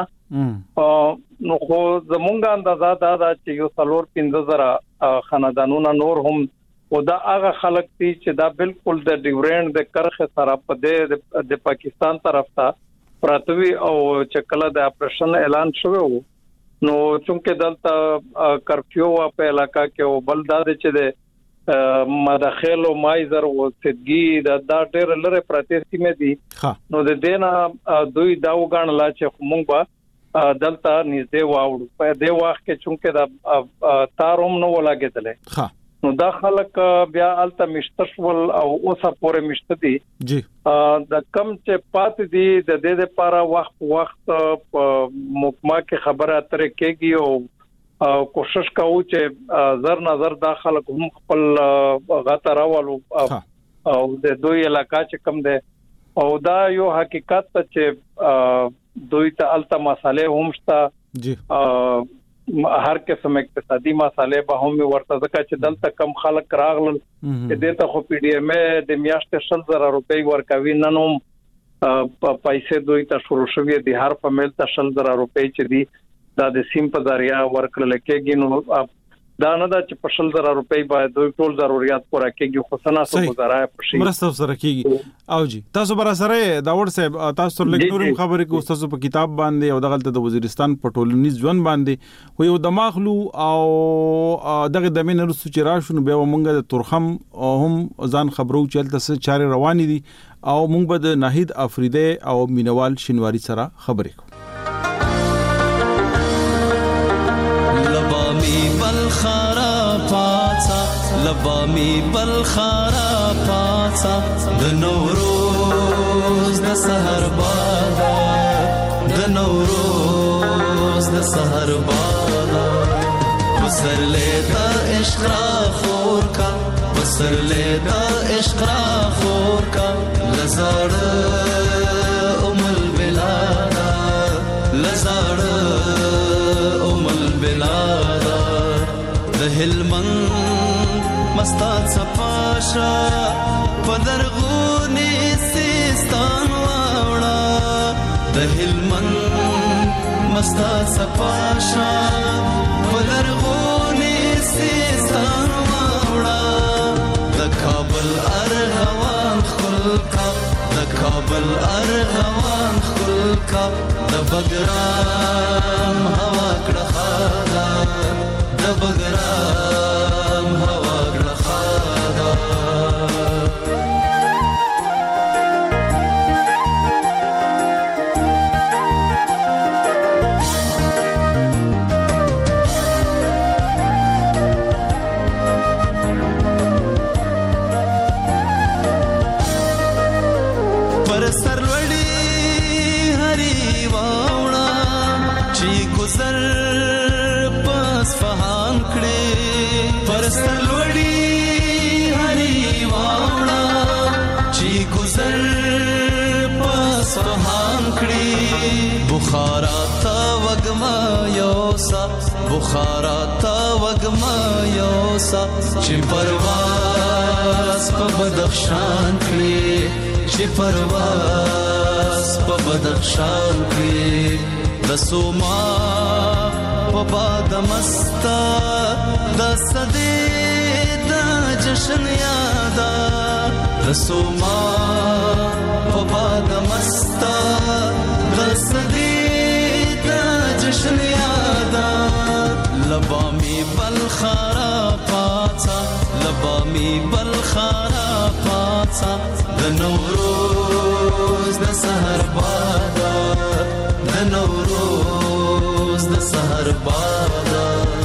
نو خو زمونږ اندازه دا چې یو 3-5 خاندانونه نور هم او دا هغه خلک دي چې دا بالکل د ډیورند د کرخه سره په د پاکستان طرف ته پراتوي او چې کله د اپریشن اعلان شوی نو چونکه دلته کرفیو په علاقہ کې او بلداد چې د مداخل او مایزر او صدګي دا ډېر لره پراتېستي مې دي نو د دینا دوی دا وګڼلا چې موږ به دلته نږدې واوړو په دې وخت کې چونکه دا تاروم نو ولاګېدل نو دا خلک بیا الته مشتشول او اوسه پورې مشتدي جی د کم چې پات دي د دې لپاره وخت محکمه کې خبره اترې کېږي او کوشش کوو چې زر نظر دا خلک هم خپل غته راولو او د دوی علاقہ چې کم ده او دا یو حقیقت ته چې دوی ته الته مسالې هم شته جی هر قسم اقتصادي مسالې به هم ورته ځکه چې دلته کم خلک راغلل چې دته خو پی ډی ایم د میاشتې 100,000 روپۍ ورکوي نن هم پیسې دوی ته شروع شوې دي هر فامیل ته 100,000 روپۍ چې دي دا د سیم په ذریعہ ورکړل کېږي نو دا نه دا چې په 100,000 روپۍ باندې دوی ټول ضرورت پوره کېږي خو سناسو گزارای پشي مرسته سره کېږي او جی تاسو بر سره داوړ صاحب تاسو لیکورم خبرې کو تاسو په کتاب باندې او دغه د وزیرستان په ټولنیز ژوند باندې خو یو دماغلو او دغه د مين رسو چې راشو به مونږ د تورخم هم ځان خبرو چلته څه چارې روانې دي او مونږ به د ناهید افریدی او مینوال شینواری سره خبرې کوو لبامي بالخارا پاڅا د نوروز د سحر بادا د نوروز د سحر بادا وسرلې د عشق را خور کا وسرلې د عشق را خور کا لزړ امل بلادا لزړ امل بلادا د هلمن مستا صفاشا پدرغونی سیستان واوڑا د هلمن مستا صفاشا پدرغونی سیستان واوڑا د کابل ارغوان خلکا د کابل ارغوان خلکا د بګرام هوا کړه د بګرام هوا بخارا تا وگما یوسا چې پرواز په بدخشان کې چې پرواز په بدخشان کې د سوما په باد مستا د صدې د جشن یادا د سوما په باد مستا د صدې د جشن یادا لبامی بالخارا پاڅا لبامی بالخارا پاڅا د نوروز د سحر بادا د نوروز د سحر بادا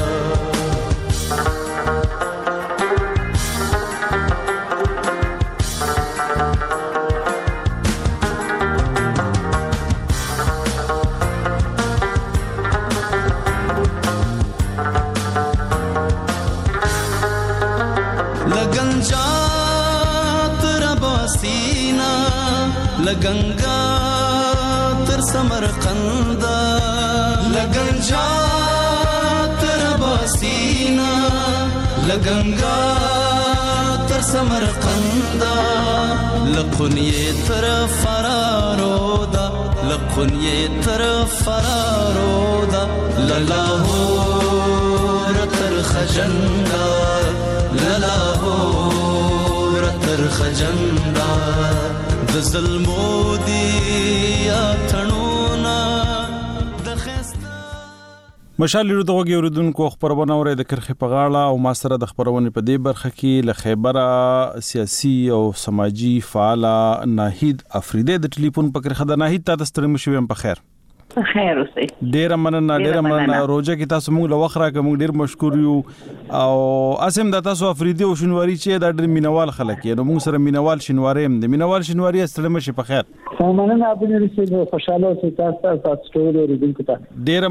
لگنگا تر سمرقند لگنجا تر باسینا لگنگا تر سمرقند لقنیه تر فرارودا لقنیه تر فرارودا للاهور تر خجندا للاهور تر خجندا د ظلمو دی یا تڼونا د خسته مشال لرو دغه اوریدونکو خبرونه اوري د کرخه په غاړه او ما سره د خبرونه په دې برخه کې له خیبره سیاسي او سماجی فعال ناهید افریدی د ټلیفون په کرخه د ناهید تاسو ستړي مشوم په خیر خیر اوسئ. ډیر مننه روزه کې تاسو موږ له وخره کوم ډیر مشکور یو او اسیم د تاسو افریدي او شنواری چې د ډیر مینوال خلک نو موږ سره مینوال شنواری هم د مینوال شنواری استلمه شي په خیر. مننه ابو نصیر خوشاله اوسئ تاسو ټول ورېدونکو ته ډیر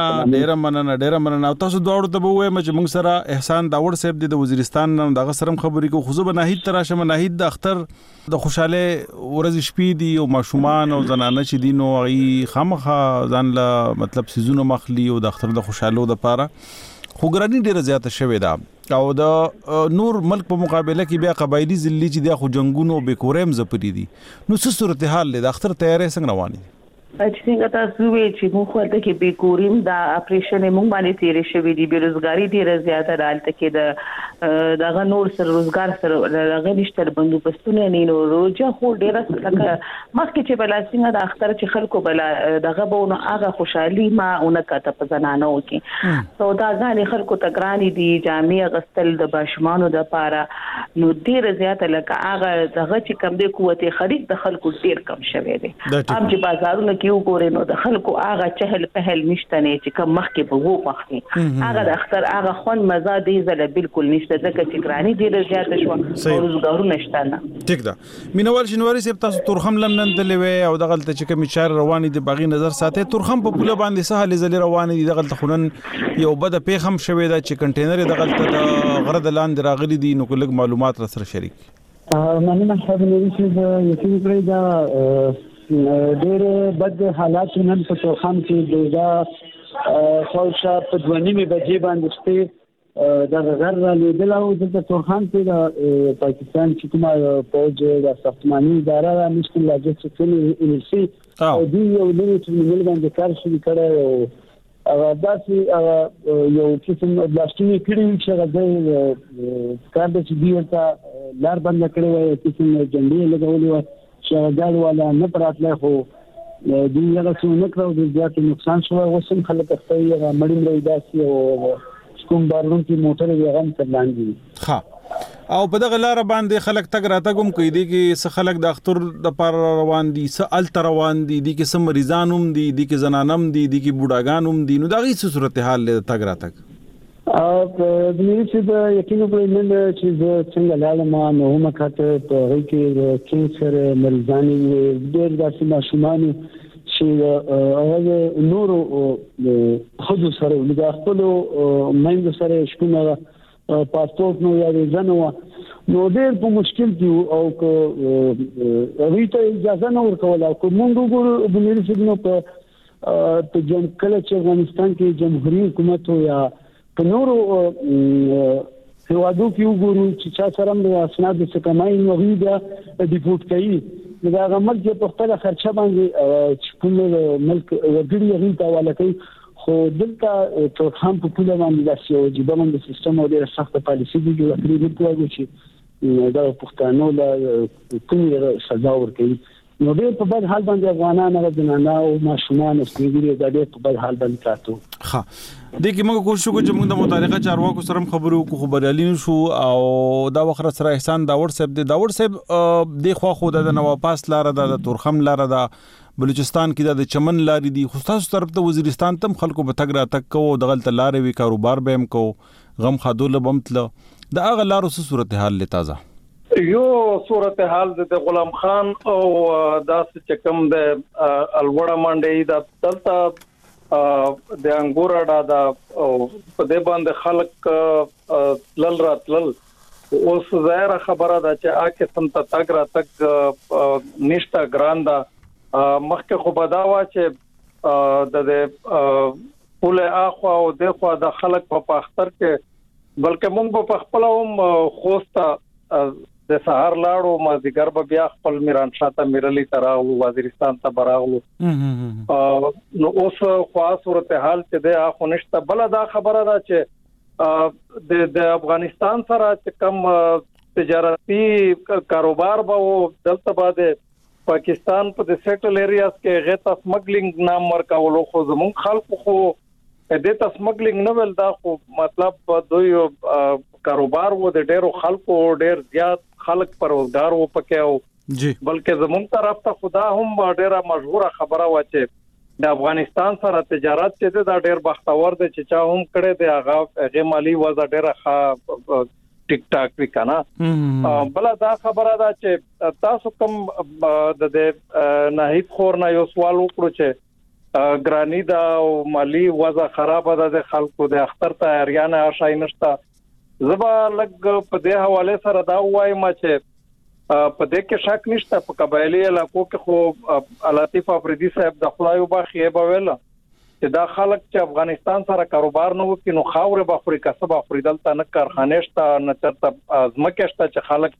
مننه تاسو دواړو ته وایم چې موږ سره احسان داوړ صاحب د وزیرستان نن دغه سره خبرې کو خو زه به ناهید تراشه ناهید د اختر د خوشاله ورځ شپې دی او ماشومان او زنانه چې دینو غي خامخه ځان له مطلب سيزونو مخلي او د اختر د خوشاله د پاره خو ګرانی ډیره زیاته شوې ده او د نور ملک په مقابله کې بیا قبایلی ذلی چې د خو جنگونو بیکورم زپری دي نو څه صورتحال د اختر تیارې څنګه روانه چې څنګه تاسو وی چې موږ ورته کې بیکوریم دا اپریشن موږ باندې تیرې شوې دي بیروزګاری ډیره زیاته راځي کې د دغه نور سره روزګار سره دغه نشته بندوبستونه نه نو روزه خو ډیره لکه مخکې چې بل څنګه د اختر چې خلکو بل دغه بونه هغه خوشحالي ما اونکه په زنانو کې سوداګانې خلکو ته ګرانی دي جامع غستل د باشمانو د پاره نو ډیره زیاته لکه هغه دغه چې کم دی قوت خرید د خلکو ډیر کم شوی دی ام چې بازارونه کیو ګورې نو د خلکو هغه چهل پهل نشته نه چې کوم مخکې په وو وختي هغه د اختر هغه خون مزه دی زله بالکل نشته ځکه چې ګرانی ډیره زیاته شو او روزګارونه نشته نه ټیک ده مینوال شنواری صاحب تاسو تورخم لندن ته لوي او دغه ته چې کوم چار رواني دي باغی نظر ساتي تورخم په پوله باندې سهال زلي رواني دي دغه خونن یو بد پیغام شوی دا چې کنټینر دغه ته غرد لاندې راغلي دي نو کله معلومات را سره شریک مننه حبیبي چې یقین کړی دا ډېر بد حالات نن په تورخم کې دا خوشا په 2:30 بجې باندې شپې د غر را لیدل او د تورخم کې د پاکستان چې کومه فوج د ساختماني اداره را نشته لاجه چې انرسي او دی یو لوی ټیمل باندې کار شروع کړی او داسې یو قسم بلاستیکي کړي چې غوډه کار د چې دیته لار بند کړی وای قسم جنډي لګولې وای شاګرد ولا نه پراتله خو دوی هغه څه نه کړو د زیات نقصان شو او سم خلک خپل مړی مړی داسي او کوم بارون کې موټر یې غم ترلاندې ها او په دغه لار باندې خلک تګ راتګ هم کوي دي کې څه خلک د اختر د پر روان دي څه ال روان دي دي کې سم مریضان هم دي دي کې زنانم دي دي کې بوډاګان هم دي نو دا غي څه صورتحال له تګ راتګ او د دې چې یقین په نن چې څنګه لاله ما نو مکاته په هغه کې کینسر مریضان ډېر داسې ماشومان چې هغه نور خود سره د خپل مېند سره شکونه پاسپورت نو یا ځنه نو ډېر په مشکل کې او ریته اجازه نه ورکول او کوم وګورو د نړۍ نو په جن کله چې افغانستان کې جمهوریت حکومت یا په نورو هیوادو کې وګورو چې چا سره د اسناد څخه کمای نو غوډه ډیپورټ کوي دا عمل چې په خپل خرچه باندې کوم ملک وګړي یې ته حواله کوي خو دلته تورخم په پوله باندې داسې یو جبه باندې سیستم او ډېر سخت پالیسي دی چې تقریبا کوي چې دا پښتانه له کومه سزا ورکوي نو ډېر په بد حال باندې افغانان او جنانا او ماشومان سپیږي دا ډېر په بد حال باندې تاسو ها د کې موږ کوشش وکړو چې موږ د متعلقه چارواکو سره خبرو کو خبرالي شو او دا وخت سره احسان داوړ صاحب د خو د نواپاس لار د تورخم لار د بلوچستان کې د چمن لارې دي خو تاسو طرف ته وزیرستان تم خلکو به تګ را تک کو دغه لارې وی کاروبار به هم کو غم خادول بمتل د هغه لارو څه صورتحال له تازه یو صورتحال د غلام خان او داس چکم د الوړه منډي د دلته د انګور د په دې باندې خلک لل راتل اوس ظاهر خبره ده چې اکه سم تک را تک نشتا ګراندا مخکې خو بداوا چې د پوله اخوا او دغه د خلک په اختر کې بلکې موږ په خپل هم خوسته د سهار لاړو ما دیګر به بیا خپل میران شاته میرلی تراغلو وزیرستان ته براغلو نو اوس خو صورتحال چې د اخو نشته بل دا خبره ده چې د افغانستان سره چې کم تجارتي کاروبار به دلته باندې پاکستان په د سیټل ایریاز کې غیتا سمګلینګ نام ورکولو خو زمون خلکو خو د ته سمګلینګ نه ول دا خو مطلب دوی کاروبار و د ډیرو خلکو ډیر زیات خلک پر روزګار و پکاو جی بلکې زمون طرف ته خدا هم ډیره مشهوره خبره و چې د افغانستان سره تجارت چې دا ډېر بختور دی چې چا هم کړی دی هغه مالی وضع ډېر ښه ټیک ټاک وکانا بل دا خبره ده چې تاسو کوم د ناهید خور نه یو سوال وکړو چې ګرانی دا او مالی وضع خراب ده د خلکو د اختر تیاریانه شای نشته زبا لګ په دې حواله سره دا وایم چې په دې کې شک نشته په قبایلی علاقو کې خو لطیف افریدی صاحب د خدای وبخښي به ویل چې دا خلک چې افغانستان سره کاروبار نه وکړي نو خاور به خوري کسب افریدل ته نه کارخانه شته نه چرته ازمکه شته چې خلک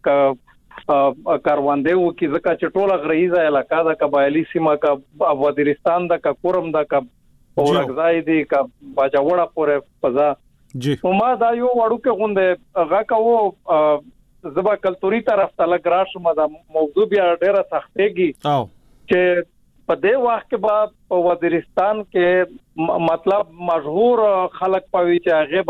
کاروانده وکړي ځکه چې ټوله غریزه علاقہ د قبایلی سیمه کا وزیرستان د کا کورم د کا اورګزای دی کا باجوړه پورې فضا جی ما دا یو وړو کې غونډه هغه کوو زبا کلتوري طرف ته لګراشم دا موضوع بیا ډیره سختېږي چې په دې وخت کې په وزیرستان کې مطلب مشهور خلک پوي چې هغه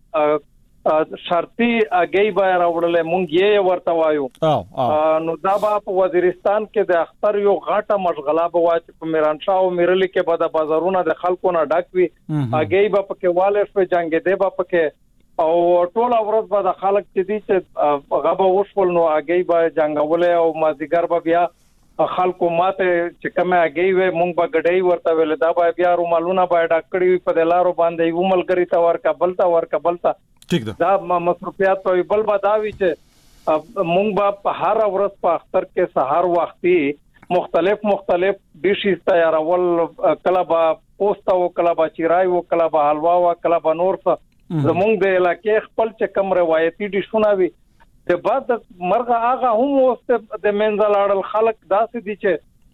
به شرطي اگې به راوړل مونږ یې ورته وایو نو دا په وزیرستان کې د اختر یو غاټه مشغله به واچ په میرانشاه او میرلی کې به د بازارونو د خلکو نه ډک وي اگې به پکې والے په جنگ دی به پکې او ټول ورځ به د خلک چې دي چې غبا وشول نو اگې به جنگولې او مازیګر به بیا خلکو ماته چې کومه اگې وي مونږ به ګډې ورته ویل دا به بیا رومالونه به ډاکړي په دلارو باندې یو ملګری تا ورکا بلتا ٹھیک ده دا مصروفیات په بل بداوي چې مونږ به هر ورځ په اختر کې سحر وختي مختلف ډیشز تیارول کله به پوسټ او کله به چیرای او کله به حلوا او کله به نور څه زمونږ د علاقې خپل چې کوم روایتي ډیشونه وي د بعد مرغه هغه هم اوس د منځل اړل خلک داسې دي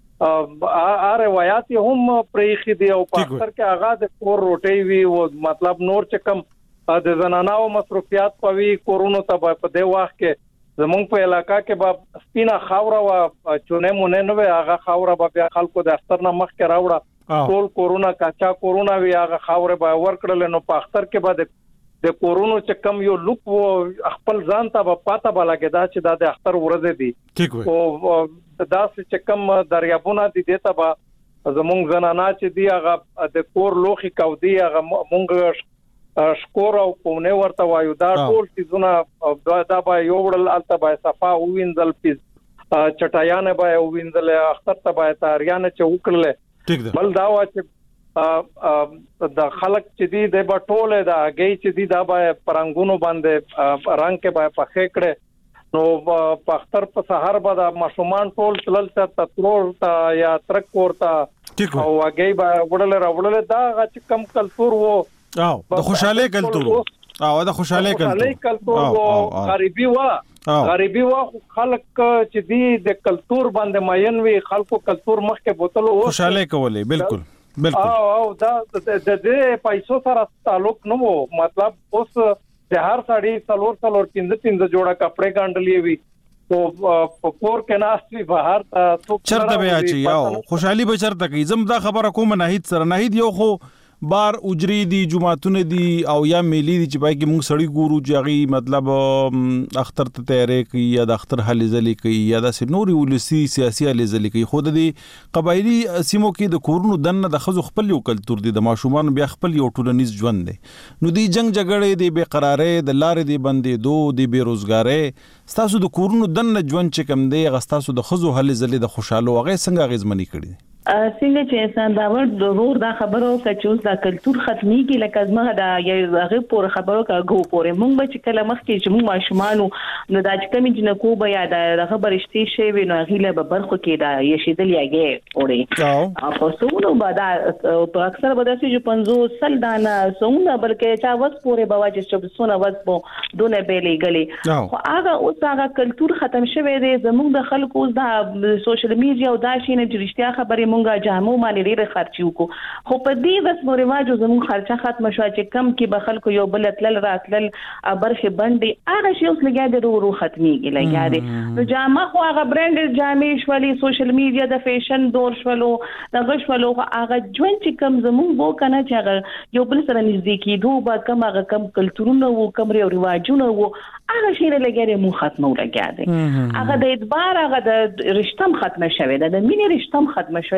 چې روایت هم پرېخي دی او په اکثر کې هغه د کور روټي وي او مطلب نور چې کوم د زنانو مصروفیات پوي کورونو ته په دې وخت کې زمونږ په علاقہ کې به سپینا خاوره او چونه مونږ نه وي هغه خاوره به خلکو د اختر نه مخ کې راوړه ټول کورونا کاچا کورونا وی هغه خاوره به ورکړل نو په اختر کې به د کورونو چې کم یو لوک و خپل ځان ته پاته بلګه دا چې د اختر ورځ دي او دا چې کم دریابونه دي دته به زمونږ زنانا چې دی هغه د کور لوخي کو دی هغه مونږ شکور او پونه ورته وایو دا ټول چیزونه دا به یو وړل الته به صفا وینځل پیز چټایانه به وینځل اختر ته به تاریانه چې وکړل بل دا وا چې د خلک چې دی د بټوله د اگې چې دی دا به پرنګونو باندې رنگ کې به پخې کړي نو په اختر په سحر به د مشومان ټول تلل ته ترور ته یا ترک ورته او اگې به وړل دا چې کم کلتور وو د خوشاله کلتور د خوشاله کلتور غریبي وا خلک چې دی د کلتور باندې ماین وی خلکو کلتور مخکې بوتلو خوشاله کولې بالکل او دا د دې پیسو سره تعلق نه وو مطلب اوس د هر سړی څلور 3 جوړه کپڑے ګاندلې وی او کور کې ناشتي بهر ته چرته بیا چی او خوشحالي به چرته کی زم دا خبره کوم ناهید سره ناهید یو خو بار اجری دی جمعهونه دی او یا میلی دی چې پای کې موږ سړی ګورو چې هغه مطلب اختر ته تیارې کوي یا د اختر حل ځلې کوي یا د نوري ولسی سیاسي حل ځلې کوي خود دی قبایلی سیمو کې د کورونو دنه د خزو خپل یو کلتور دی د ماشومان بیا خپل یو ټولنیز ژوند دی نو دی جنگ جګړې دی بے قرارې د لارې دی بندې دو دی بیروزګارې ستاسو د کورونو دنه ژوند چې کم دی غستاسو د خزو حل ځلې د خوشاله وغه څنګه غیزمنی کړي څنګه چې انسان دا ورور دا خبرو کچوس دا کلتور ختمي کې لکه زما دا هغه پور خبرو کا غو پورې مونږ به چې کله مخ کې چې مونږ ماشومان نو دا چې کوم چې کو به یاد دا خبرشتي شی وي نو غیله به برخو کې دا یشیدل یاګه وړي او پسونو به دا په اکثر به داسې چې 50 سل دانا سونه بلکې چا وس پورې به واجب چې سونه وس په دونه بیلې غلي خو هغه اوس هغه کلتور ختم شوی دی زموږ د خلکو دا سوشل میډیا او دا شي نه رښتیا خبرې مونږه جامو باندې ډېر خرچ وکړو خو په دې رسم او رواجو زموږ خرچه ختم شو چې کم کې به خلکو یو بل تل راتلل برخه باندې هغه شی اوس لګیا دی ورو ختميږي لګیا دی نو جامه خو هغه برانډ جامې شولې سوشل میډیا د فیشن دور شولو د غشولو هغه ژوند چې کم زموږ وو کنه چې هغه یو بل سره نږدې کېدو به کم هغه کم کلتورونه وو کم رواجونه وو هغه شی لګیا دی مو ختمو لګیا دی هغه د اعتبار هغه د رشتم ختم شوه د مینې رشتم ختم شوه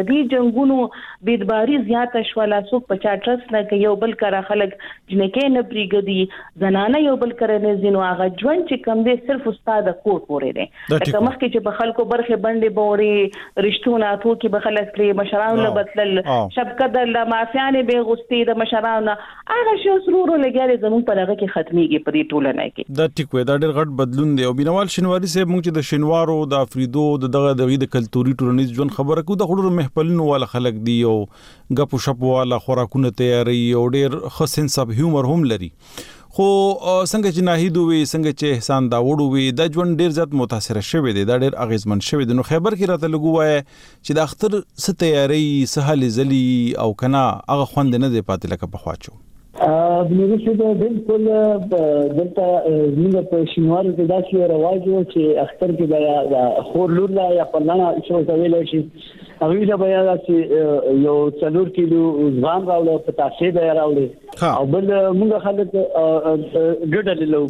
د دې جنگونو بيدباري زیاته شولا سو 50 نه کې یو بل کرا خلک جنکې نه پریګدي زنانه یو بل کرنه زینو هغه ژوند چې کم دی صرف استاد کوټ پورې دی لکه مخکې چې په خلکو برخه باندې بوري رښتونه اتو کې به خلک لري مشرانو له بدلل شبکه د مافیانې به غوستي د مشرانو هغه شو سرور لګیاري زمون په هغه کې ختميږي په دې ټولنه کې دا ټیک وای دا ډېر غټ بدلون دی او بینوال شینواری صاحب موږ چې د شینوارو د افریدو د کلتوري ټولنیز ژوند خبره کو د خړو محفلونو والا خلک دی او غپو شپو والا خوراکونه تیاری او ډېر خاص سب هیومر هم لري خو څنګه چې ناهید وي څنګه چې احسان داوود وي د ژوند ډېر زیات متاثر شوی دی دا ډېر اغیزمن شوی دی نو خیبر کې راته لګوای چې د اختر څه تیاری سهال زلی او کنا هغه خوند نه دی پاتې لکه په خواچو بنوري څه بالکل دلته موږ په شینوارو کې داسې رواج و چې اختر کې بیا خور لور لا یا پلانه شو ویل شي هغه لا بیا چې یو څلور کیلو ځوان راوړل په تاسې به راوړل او بل موږ خلک ګډل له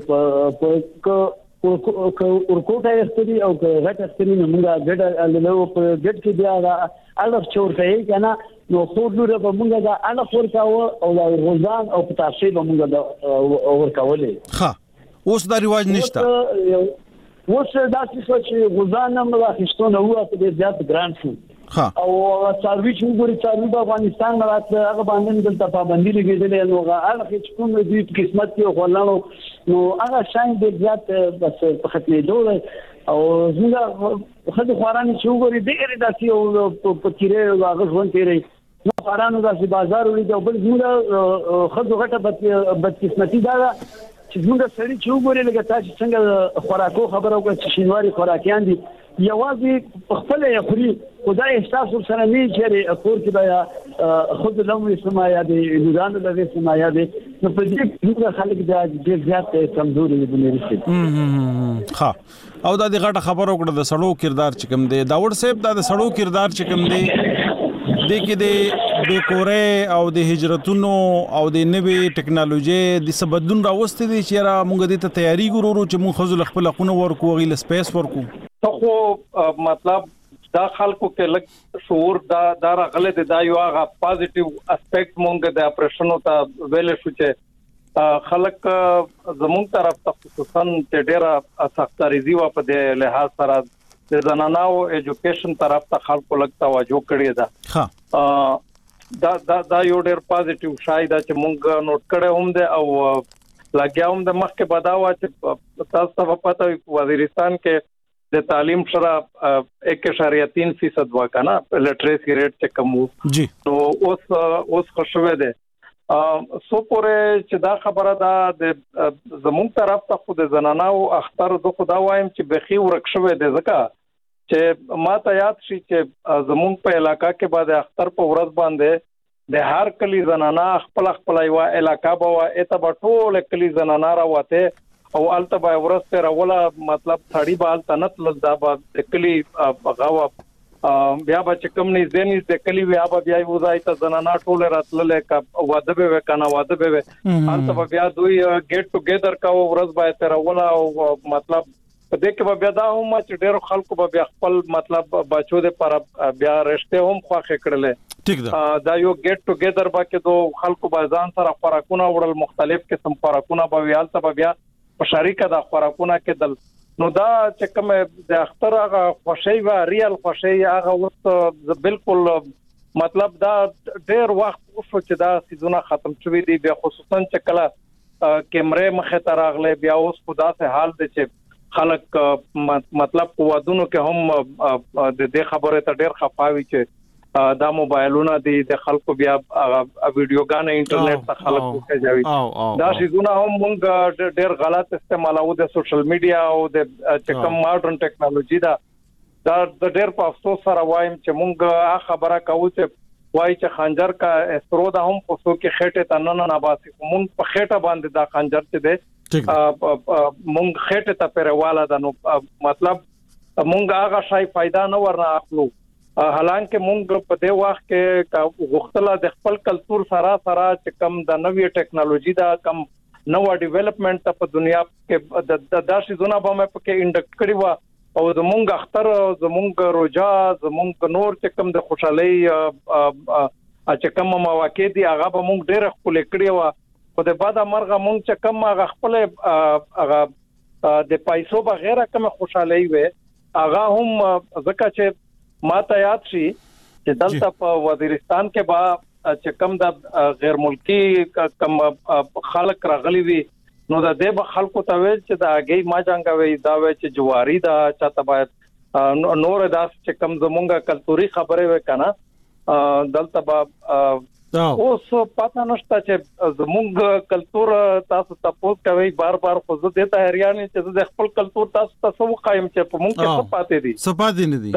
په ورکوټه استری او غټ استری موږ ګډل له په ګډ کې بیا الف چور کوي کنه نو خور لور به موږ دا انا خور کاو او غزان او پتاسې به موږ دا ورکولې ها اوس دا رواج نشته اوس دا چې غزان هم واخښتونه هوا په زیات ګران شو او څاروي چې وګوري څاروي په افغانستان راځي هغه باندې دلته پابندي لګیدلې نو هغه چې کوم دې قسمت کې خلانو نو هغه شاین دې زیات بس په ختمې دوله او زموږ خدای خوارانه چې وګوري ډېر داسي او په تیرې هغه ژوند تیرې نو خوارانو داسي بازار ولې او بل زموږ خدای غټه بدقسمتي دا چې زموږ سړي چې وګوري لکه تاسو څنګه خوراکو خبرو کوي چې شینواري خوراکيان دي یوازې خپل یې خوري خدای احساس سره نه چې کور کې بیا خود لومړی سمایا دي ځان له سمایا دي نو په دې کې خلک د زیات کمزوري دي بنرسي ها او دا د غټه خبرو کړه د سړو کردار چې کوم دی داوود صاحب دا د سړو کردار چې کوم دی د کې د بیکوره او د هجرتونو او د نوې ټکنالوژي د سبدون راوستي دي چې را مونږ د تیاری ګورو چې مونږ خزل خپل خونه ورکو غیل سپیس ورکو خو مطلب دا خلکو کې لګ شعور دا غلط دی دا یو هغه پازیټیو اسپیکټ مونږ د اپریشنو ته ویل شو چې خلک زموږ طرف ته خصوصا چې ډېر سختاريزي و په د لحاظ سره د زنانو ایجوکیشن طرف ته خلکو لګ توجه کړی دا دا یو ډېر پازیټیو شای دا چې مونږ نوٹ کړو هم ده او لګیاوم د مخکې بداوه چې تاسو ته پته وزیرستان کې د تعلیم سره 1.3% وکانا لټریسي ریټ چې کم وو جی نو اوس خوشوي ده سو پورې چې دا خبره ده د زموږ طرف ته خو د زنانو اختر د خدا وایم چې بخي ورکشوي ده ځکه چې ما ته یاد شي چې زموږ په علاقہ کې بعد اختر په ورځ باندې د هر کلی زنانا خپل یو علاقہ بوا اته بټول کلی زنانا راوته او التبا ورسته راولا مطلب ثړی بال تنت لدا با کلی غوا بیا به کوم نه زنی د کلی بیا وځای ته زنانا ټول راتلل کا واده به کنه واده به التبا بیا دوی ګیټ ټوګیدر کا ورځ به تر ولا او مطلب په دې کې بیا دا هم چې ډېر خلکو به خپل مطلب بچو د پر بیا رشته هم خواخه کړل ٹھیک ده دا یو ګیټ ټوګیدر با کې دو خلکو به ځان سره خوراکونه وړل مختلف قسم خوراکونه به ویال ته بیا په شریکه د خوراکونه کې دل نو دا چې کوم د اختر هغه خوشي و ریل خوشي هغه وخت بالکل مطلب دا ډېر وخت وشو چې دا سيزونه ختم شوي دي بیا خصوصا چې کله کیمرې مخه ته راغله بیا اوس خدا سه حال دي چې خلک مطلب قوادونو کې هم د دې خبره ته ډېر خفاوي چې دا موبایلونه دي د خلکو بیا ویډیوګانې انټرنیټ ته خلکو کوي دا شیزونه هم موږ ډېر غلط استعمالو د سوشل میډیا او د چکم ماډرن ټیکنالوژي دا ډېر په افسوس سره وایم چې موږ خبره کوو چې وای چې خنجر کا استرو دا هم په سو کې خېټه تنن نه باسي موږ په خېټه باندې دا خنجر چې ده موږ خېټه ته پرواله ده نو مطلب موږ هغه شای फायदा نه ورنه اخلو حالانکه موږ په دې وخت کې غوښتل د خپل کلچر سره چې کم د نوې ټیکنالوژي دا کم نو ډیولپمنٹ په دنیا کې د داسې زونه به مې پکې انډکټ کړی و او زمونږ اختر زمونږ روزه زمونږ نور چې کوم د خوشحالي چې کوم مواقع دي هغه به مونږ ډېر خپل کړی و خو د بعد مرغه مونږ چې کوم هغه خپل هغه د پیسو بغیر کوم خوشحالي وي هغه هم ځکه چې ماته یاد شي چې دلته په وزیرستان کې با چې کوم د غیر ملکی کوم خلک راغلي وي نو د دې به خلکو ته ویل چې دا هغه ما څنګه وي دا وي چې جواری دا چاته باید نور داس چې کم زمونږه کلتوري خبره وکنه دلته با اوس پاتہ نشته چې زمونږ کلتور تاسو تاسو کوي بار خو زه د تهریان چې د خپل کلتور تاسو قائم چې په مونږ کې پاتې دي سپاتې نه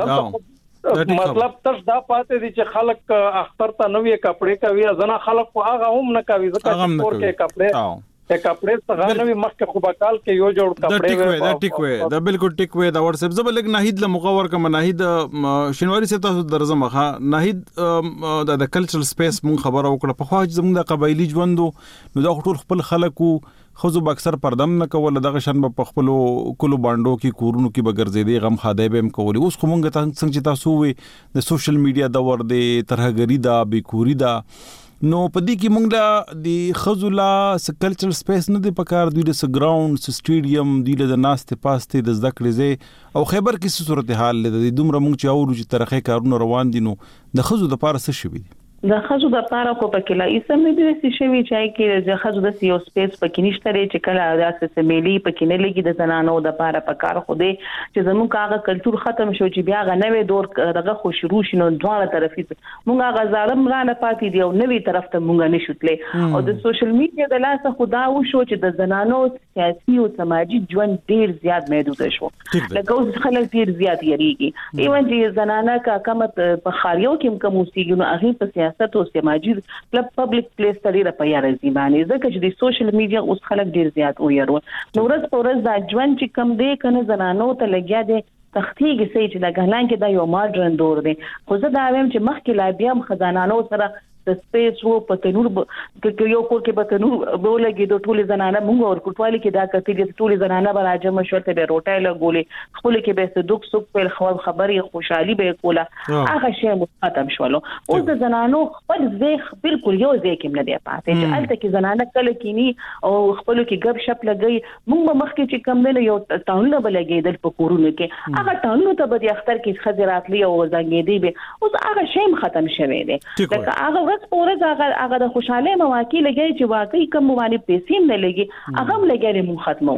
دي مطلب تاسو دا پاتې دي چې خلک اختر ته نوې کپڑے کوي ځنه خلک هغه هم نه کوي ځکه چې کور کې کپڑے کپڑے څنګه نوې مخکې خو بکال کې یو جوړ کپڑے دا ټیک وي دا بالکل ټیک وي دا واتس اپ زبل ناهید له مقور کما ناهید شنواری سره تاسو درځم ښه ناهید د کلچرل سپیس مون خبره وکړه په خواج زموږ د قبایلی ژوندو نو دا ټول خپل خلکو خزو باکثر پردم نه کول دغه شان په خپل کلو باندو کې کورونو کې بغرزیدي غم خاده به هم کولی اوس کومګه څنګه تاسو وي د سوشل میډیا د ور دي ترهګری دا بیکوري دا نو پدې کې موږ لا د خزولا کلچرل سپیس نه دی پکار دوی د ګراوند سټیډیم دی له ناشته پاسته د ذکر زی او خیبر کې څه صورتحال لري دومره موږ چې اورو چې ترخه کارونه روان دي نو د خزو د پاره څه شوی د خزو د پاره کو پکې لا اسم نه دی چې شوی چې کې د خزو د سیو سپیس پکې نشته لري چې کله داسې سمېلي پکې نه لګي د زنانو د پاره پکار خو دی چې زموږ هغه کلچر ختم شو چې بیا غ نوې دور دغه خو شروع شنو دواړه طرفي موږ هغه ظالم را نه پاتې دی او نوې طرف ته موږ نشوتلې او د سوشل میډیا د لاسه خدا و شو چې د زنانو سیاسي او سماجی ژوند ډیر زیات محدود شو لکه اوس خلک ډیر زیات یریږي ایون چې زنانه کا کمت په خاریو کې کوم موسیقي نو هغه په سیاست او سماجی کلب پبلک پلیس ته لري په یاره زمانه ځکه چې د سوشل میډیا اوس خلک ډیر زیات ويرو نو ورځ په ورځ دا ژوند چې کم دی کنه زنانو ته لګیا دي تختیږي چې لګهلان کې دا یو ماډرن دور دی خو زه دا وایم چې مخکې لا بیا خزانانو سره د سپیس وو په تنور کې یو کور کې به تنور بولګي د ټولې زنانه موږ ور کوټوالي کې دا کتي د ټولې زنانه براجه مشورته به روټای لګولې خپل کې به صدوق سوق په خبري خوشحالي به کوله هغه شی ختم شولو او د زنانو خپل ځای بالکل یو ځای کې نه دی پاتې چې الته کې زنانه کله کینی او خپل کې غب شپ لګي موږ مخکې چې کم نه یو تاونه بلګي د پکورونو کې هغه تاونه ته به اختر کې خزراتلی او زنګېدی به اوس هغه شی ختم شوی دی لکه هغه ورځ هغه د خوشاله مواقع لګي چې واقعي کوم باندې پیسې نه لګي هغه لګي مو ختمو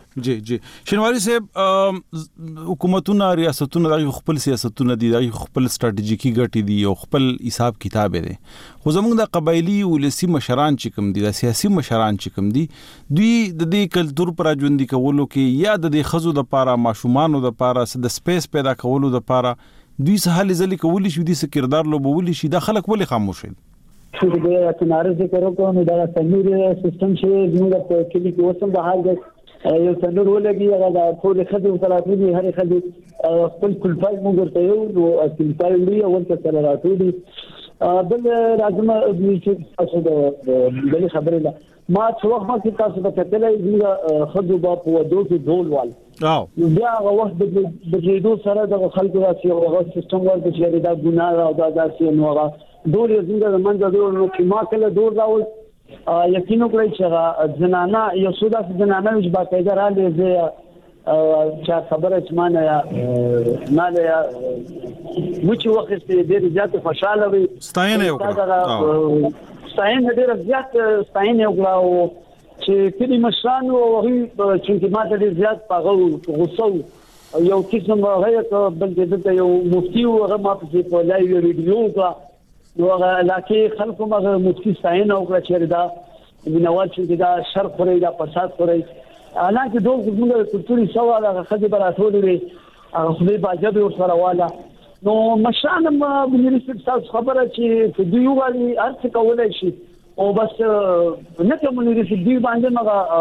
جی شنواری صاحب حکومتونه ریاستونه د خپل سیاستونه دي د خپل ستراتیژیکي ګټې دي او خپل حساب کتاب دي خو زموږ د قبایلی ولسی مشران چې کوم دي د سیاسي مشران چې کوم دي دوی د دې کلچر پر ژوندۍ کولو کې یا د خزو د پاره ماشومان د پاره د سپیس پیدا کولو د پاره دوی سهال ځلې کولی شي د کردار لوبولي شي د خلک ولې خاموش دي چې د اتنار ذکر وکړو نو دا تنور سیستم چې موږ په کلی کې وسم د حال د یو تنور ولګي هغه د ټول خدي او تراتبي هر خدي خپل کلفای موږ ورته یو او کلفای لري او ورته سره راتودي بل راځم چې تاسو د بل خبره لا ما څو وخت کې تاسو ته کتلې موږ خدو با په ودو کې ډول وال نو بیا هغه وخت د جیدو سره د خلکو راسي او هغه سیستم ورته چې دا ګناه او دا داسې نو هغه دور یې څنګه د منځ دور نو چې ما کله دور راول یقین وکړئ چې زنانه یو سودا زنانه چې باقاعده را لې چې خبره چې ما نه یا مچ وخت دې زیات خوشاله وي ستاینه وکړه ستاینه ډېر زیات ستاینه وکړه چې کله مشرانو هغه چې ما ته زیات پاغو غوسه یو قسم هغه بل دې یو مفتي هغه ما په لایو ویډیو نو لکه خلکو مغه مفتي ستاین او کړ چې دا بنوال چې دا شر خوري دا فساد خوري حالانکه دوه موږ کلتوري سوال هغه خدي براتول لري هغه خدي باجب ور سره والا نو مشان ما بنرسل تاسو خبره چې دوی والی ارڅ کولای شي او بس نه کوم نرسل دی باندې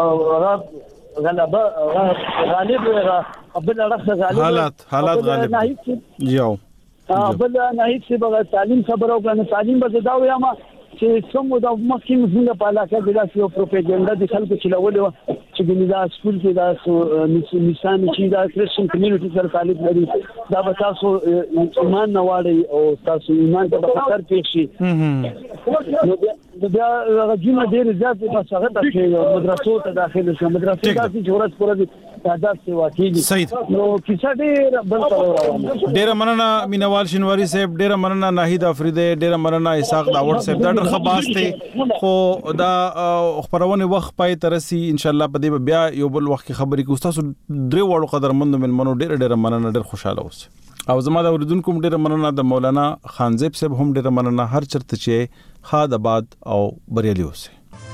مغه غلبه غالب قبل راخه غالب حالات غالب یو بل نه هیڅ به تعلیم خبرو غواړم تعلیم به دا وایم چې څومره د مخکې موږ په علاقه کې داسې یو پروپاګاندا د خلکو چلولې چې ګنې دا سکول کې دا نشان چې دا کرسچن کمیونټي سره تعلق لري دا به تاسو ایمان نه واړی او تاسو ایمان ته خطر پیښ شي نو بیا هغه جنه ډېر زیات په څنګه تاسو مدرسو ته داخله شو مدرسې تاسو جوړت پورې تعداد سیوا کیږي نو کیسه ډېر بل روانه ډېر مننه مینوال شینواری صاحب ډېر مننه ناهید افریدی ډېر مننه اسحاق داوود صاحب دا ډېر خباس ته خو دا خبرونه وخت پای ترسي ان شاء الله په دې بیا یو بل وخت خبرې کو تاسو درې وړو قدرمند منو ډېر مننه ډېر خوشاله اوسئ او زما د اوریدونکو ډېر مننه د مولانا خانزیب صاحب هم ډېر مننه هر چرته چې خاد آباد او بریالي اوسئ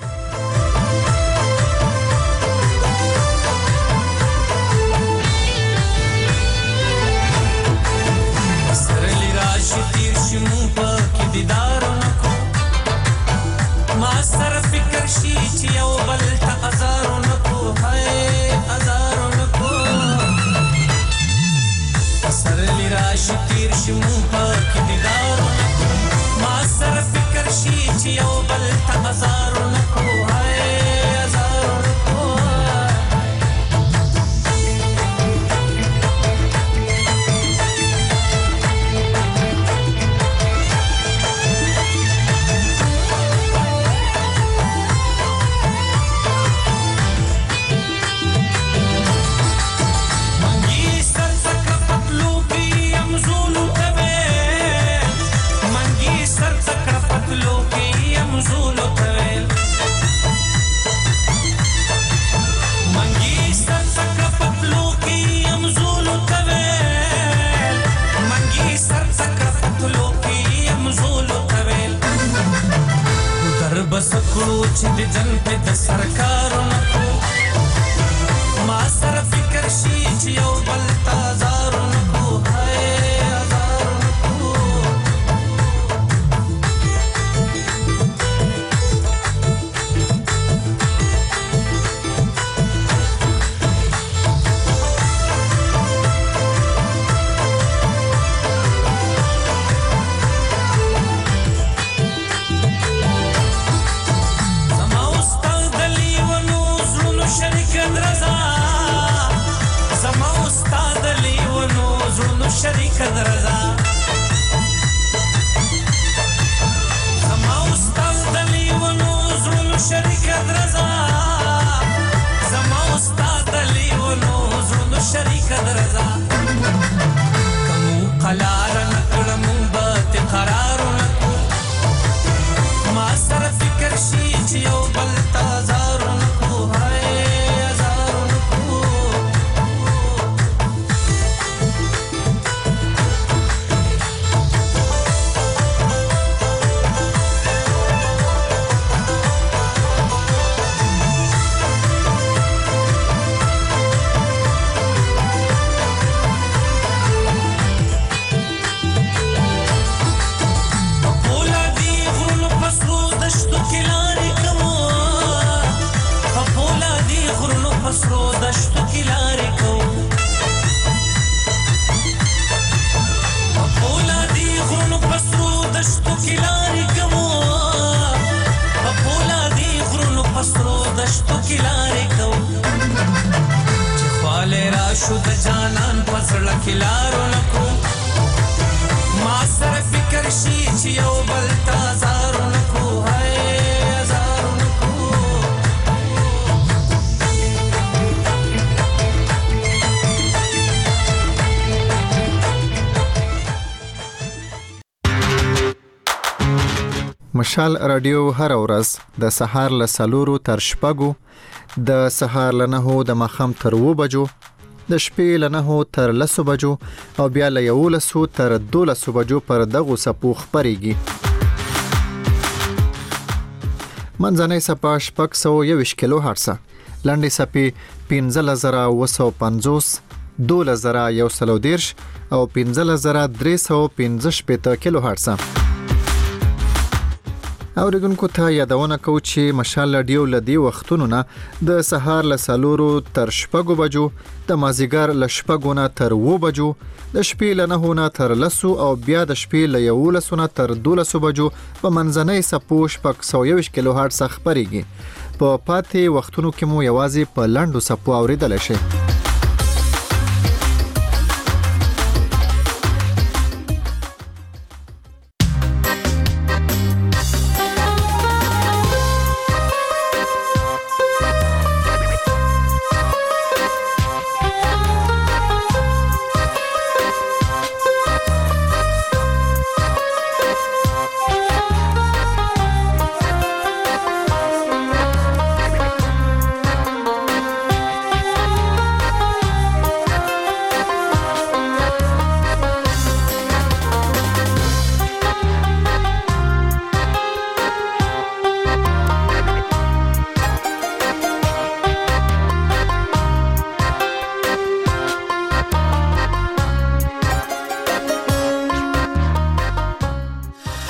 ما سر فکر شي چې یو بل ته ازارو نکو هاي ازارو نکو سر لراشي تیر شي مون پاک دیدارو نکو ما سر فکر شي چې یو بل ته ازارو نکو هاي ازارو نکو بسکړو چې د جن په د سرکارو نکو ما سر فکر شي چې یو بل تازارو نکو هاي ازارو نکو شریک درزا زما استاد دلی ونو زړونو شریک درزا زما استاد دلی ونو زړونو شریک درزا کوم قلار نکړم بات قرار نکو ما سره فکر شي چې یو بل تازارو نکو هاي ازارو نکو شو د جانان پسړه کلارو نکو ما سره فکر شي چې یو بل تازارو نکو هاي ازارو نکو مشال رادیو هر ورځ د سهار له 4 تر 6 د سهار له 9 د مخام تر 2 بجو د شپې له 9 تر 10 بجو او بیا له 11 تر 12 بجو پر دغه سپو خبريږي منځنۍ سپا شپږ 121 کیلو هرتز لنډې سپې 15950 12110 او 15315 کیلو هرتز اوریدونکو ته یادونه کو چې مشال رادیو لدی وختونو نه د سهار له 4 تر 6 بجو د مازیګر له 6 نه تر 2 بجو د شپې له 9 نه تر 10 او بیا د شپې له 11 نه تر 12 بجو په منځنۍ سپو 121 کیلو هرتز خبريږي په پاتې وختونو کې مو یوازې په لاندو صفو اوریدل شي.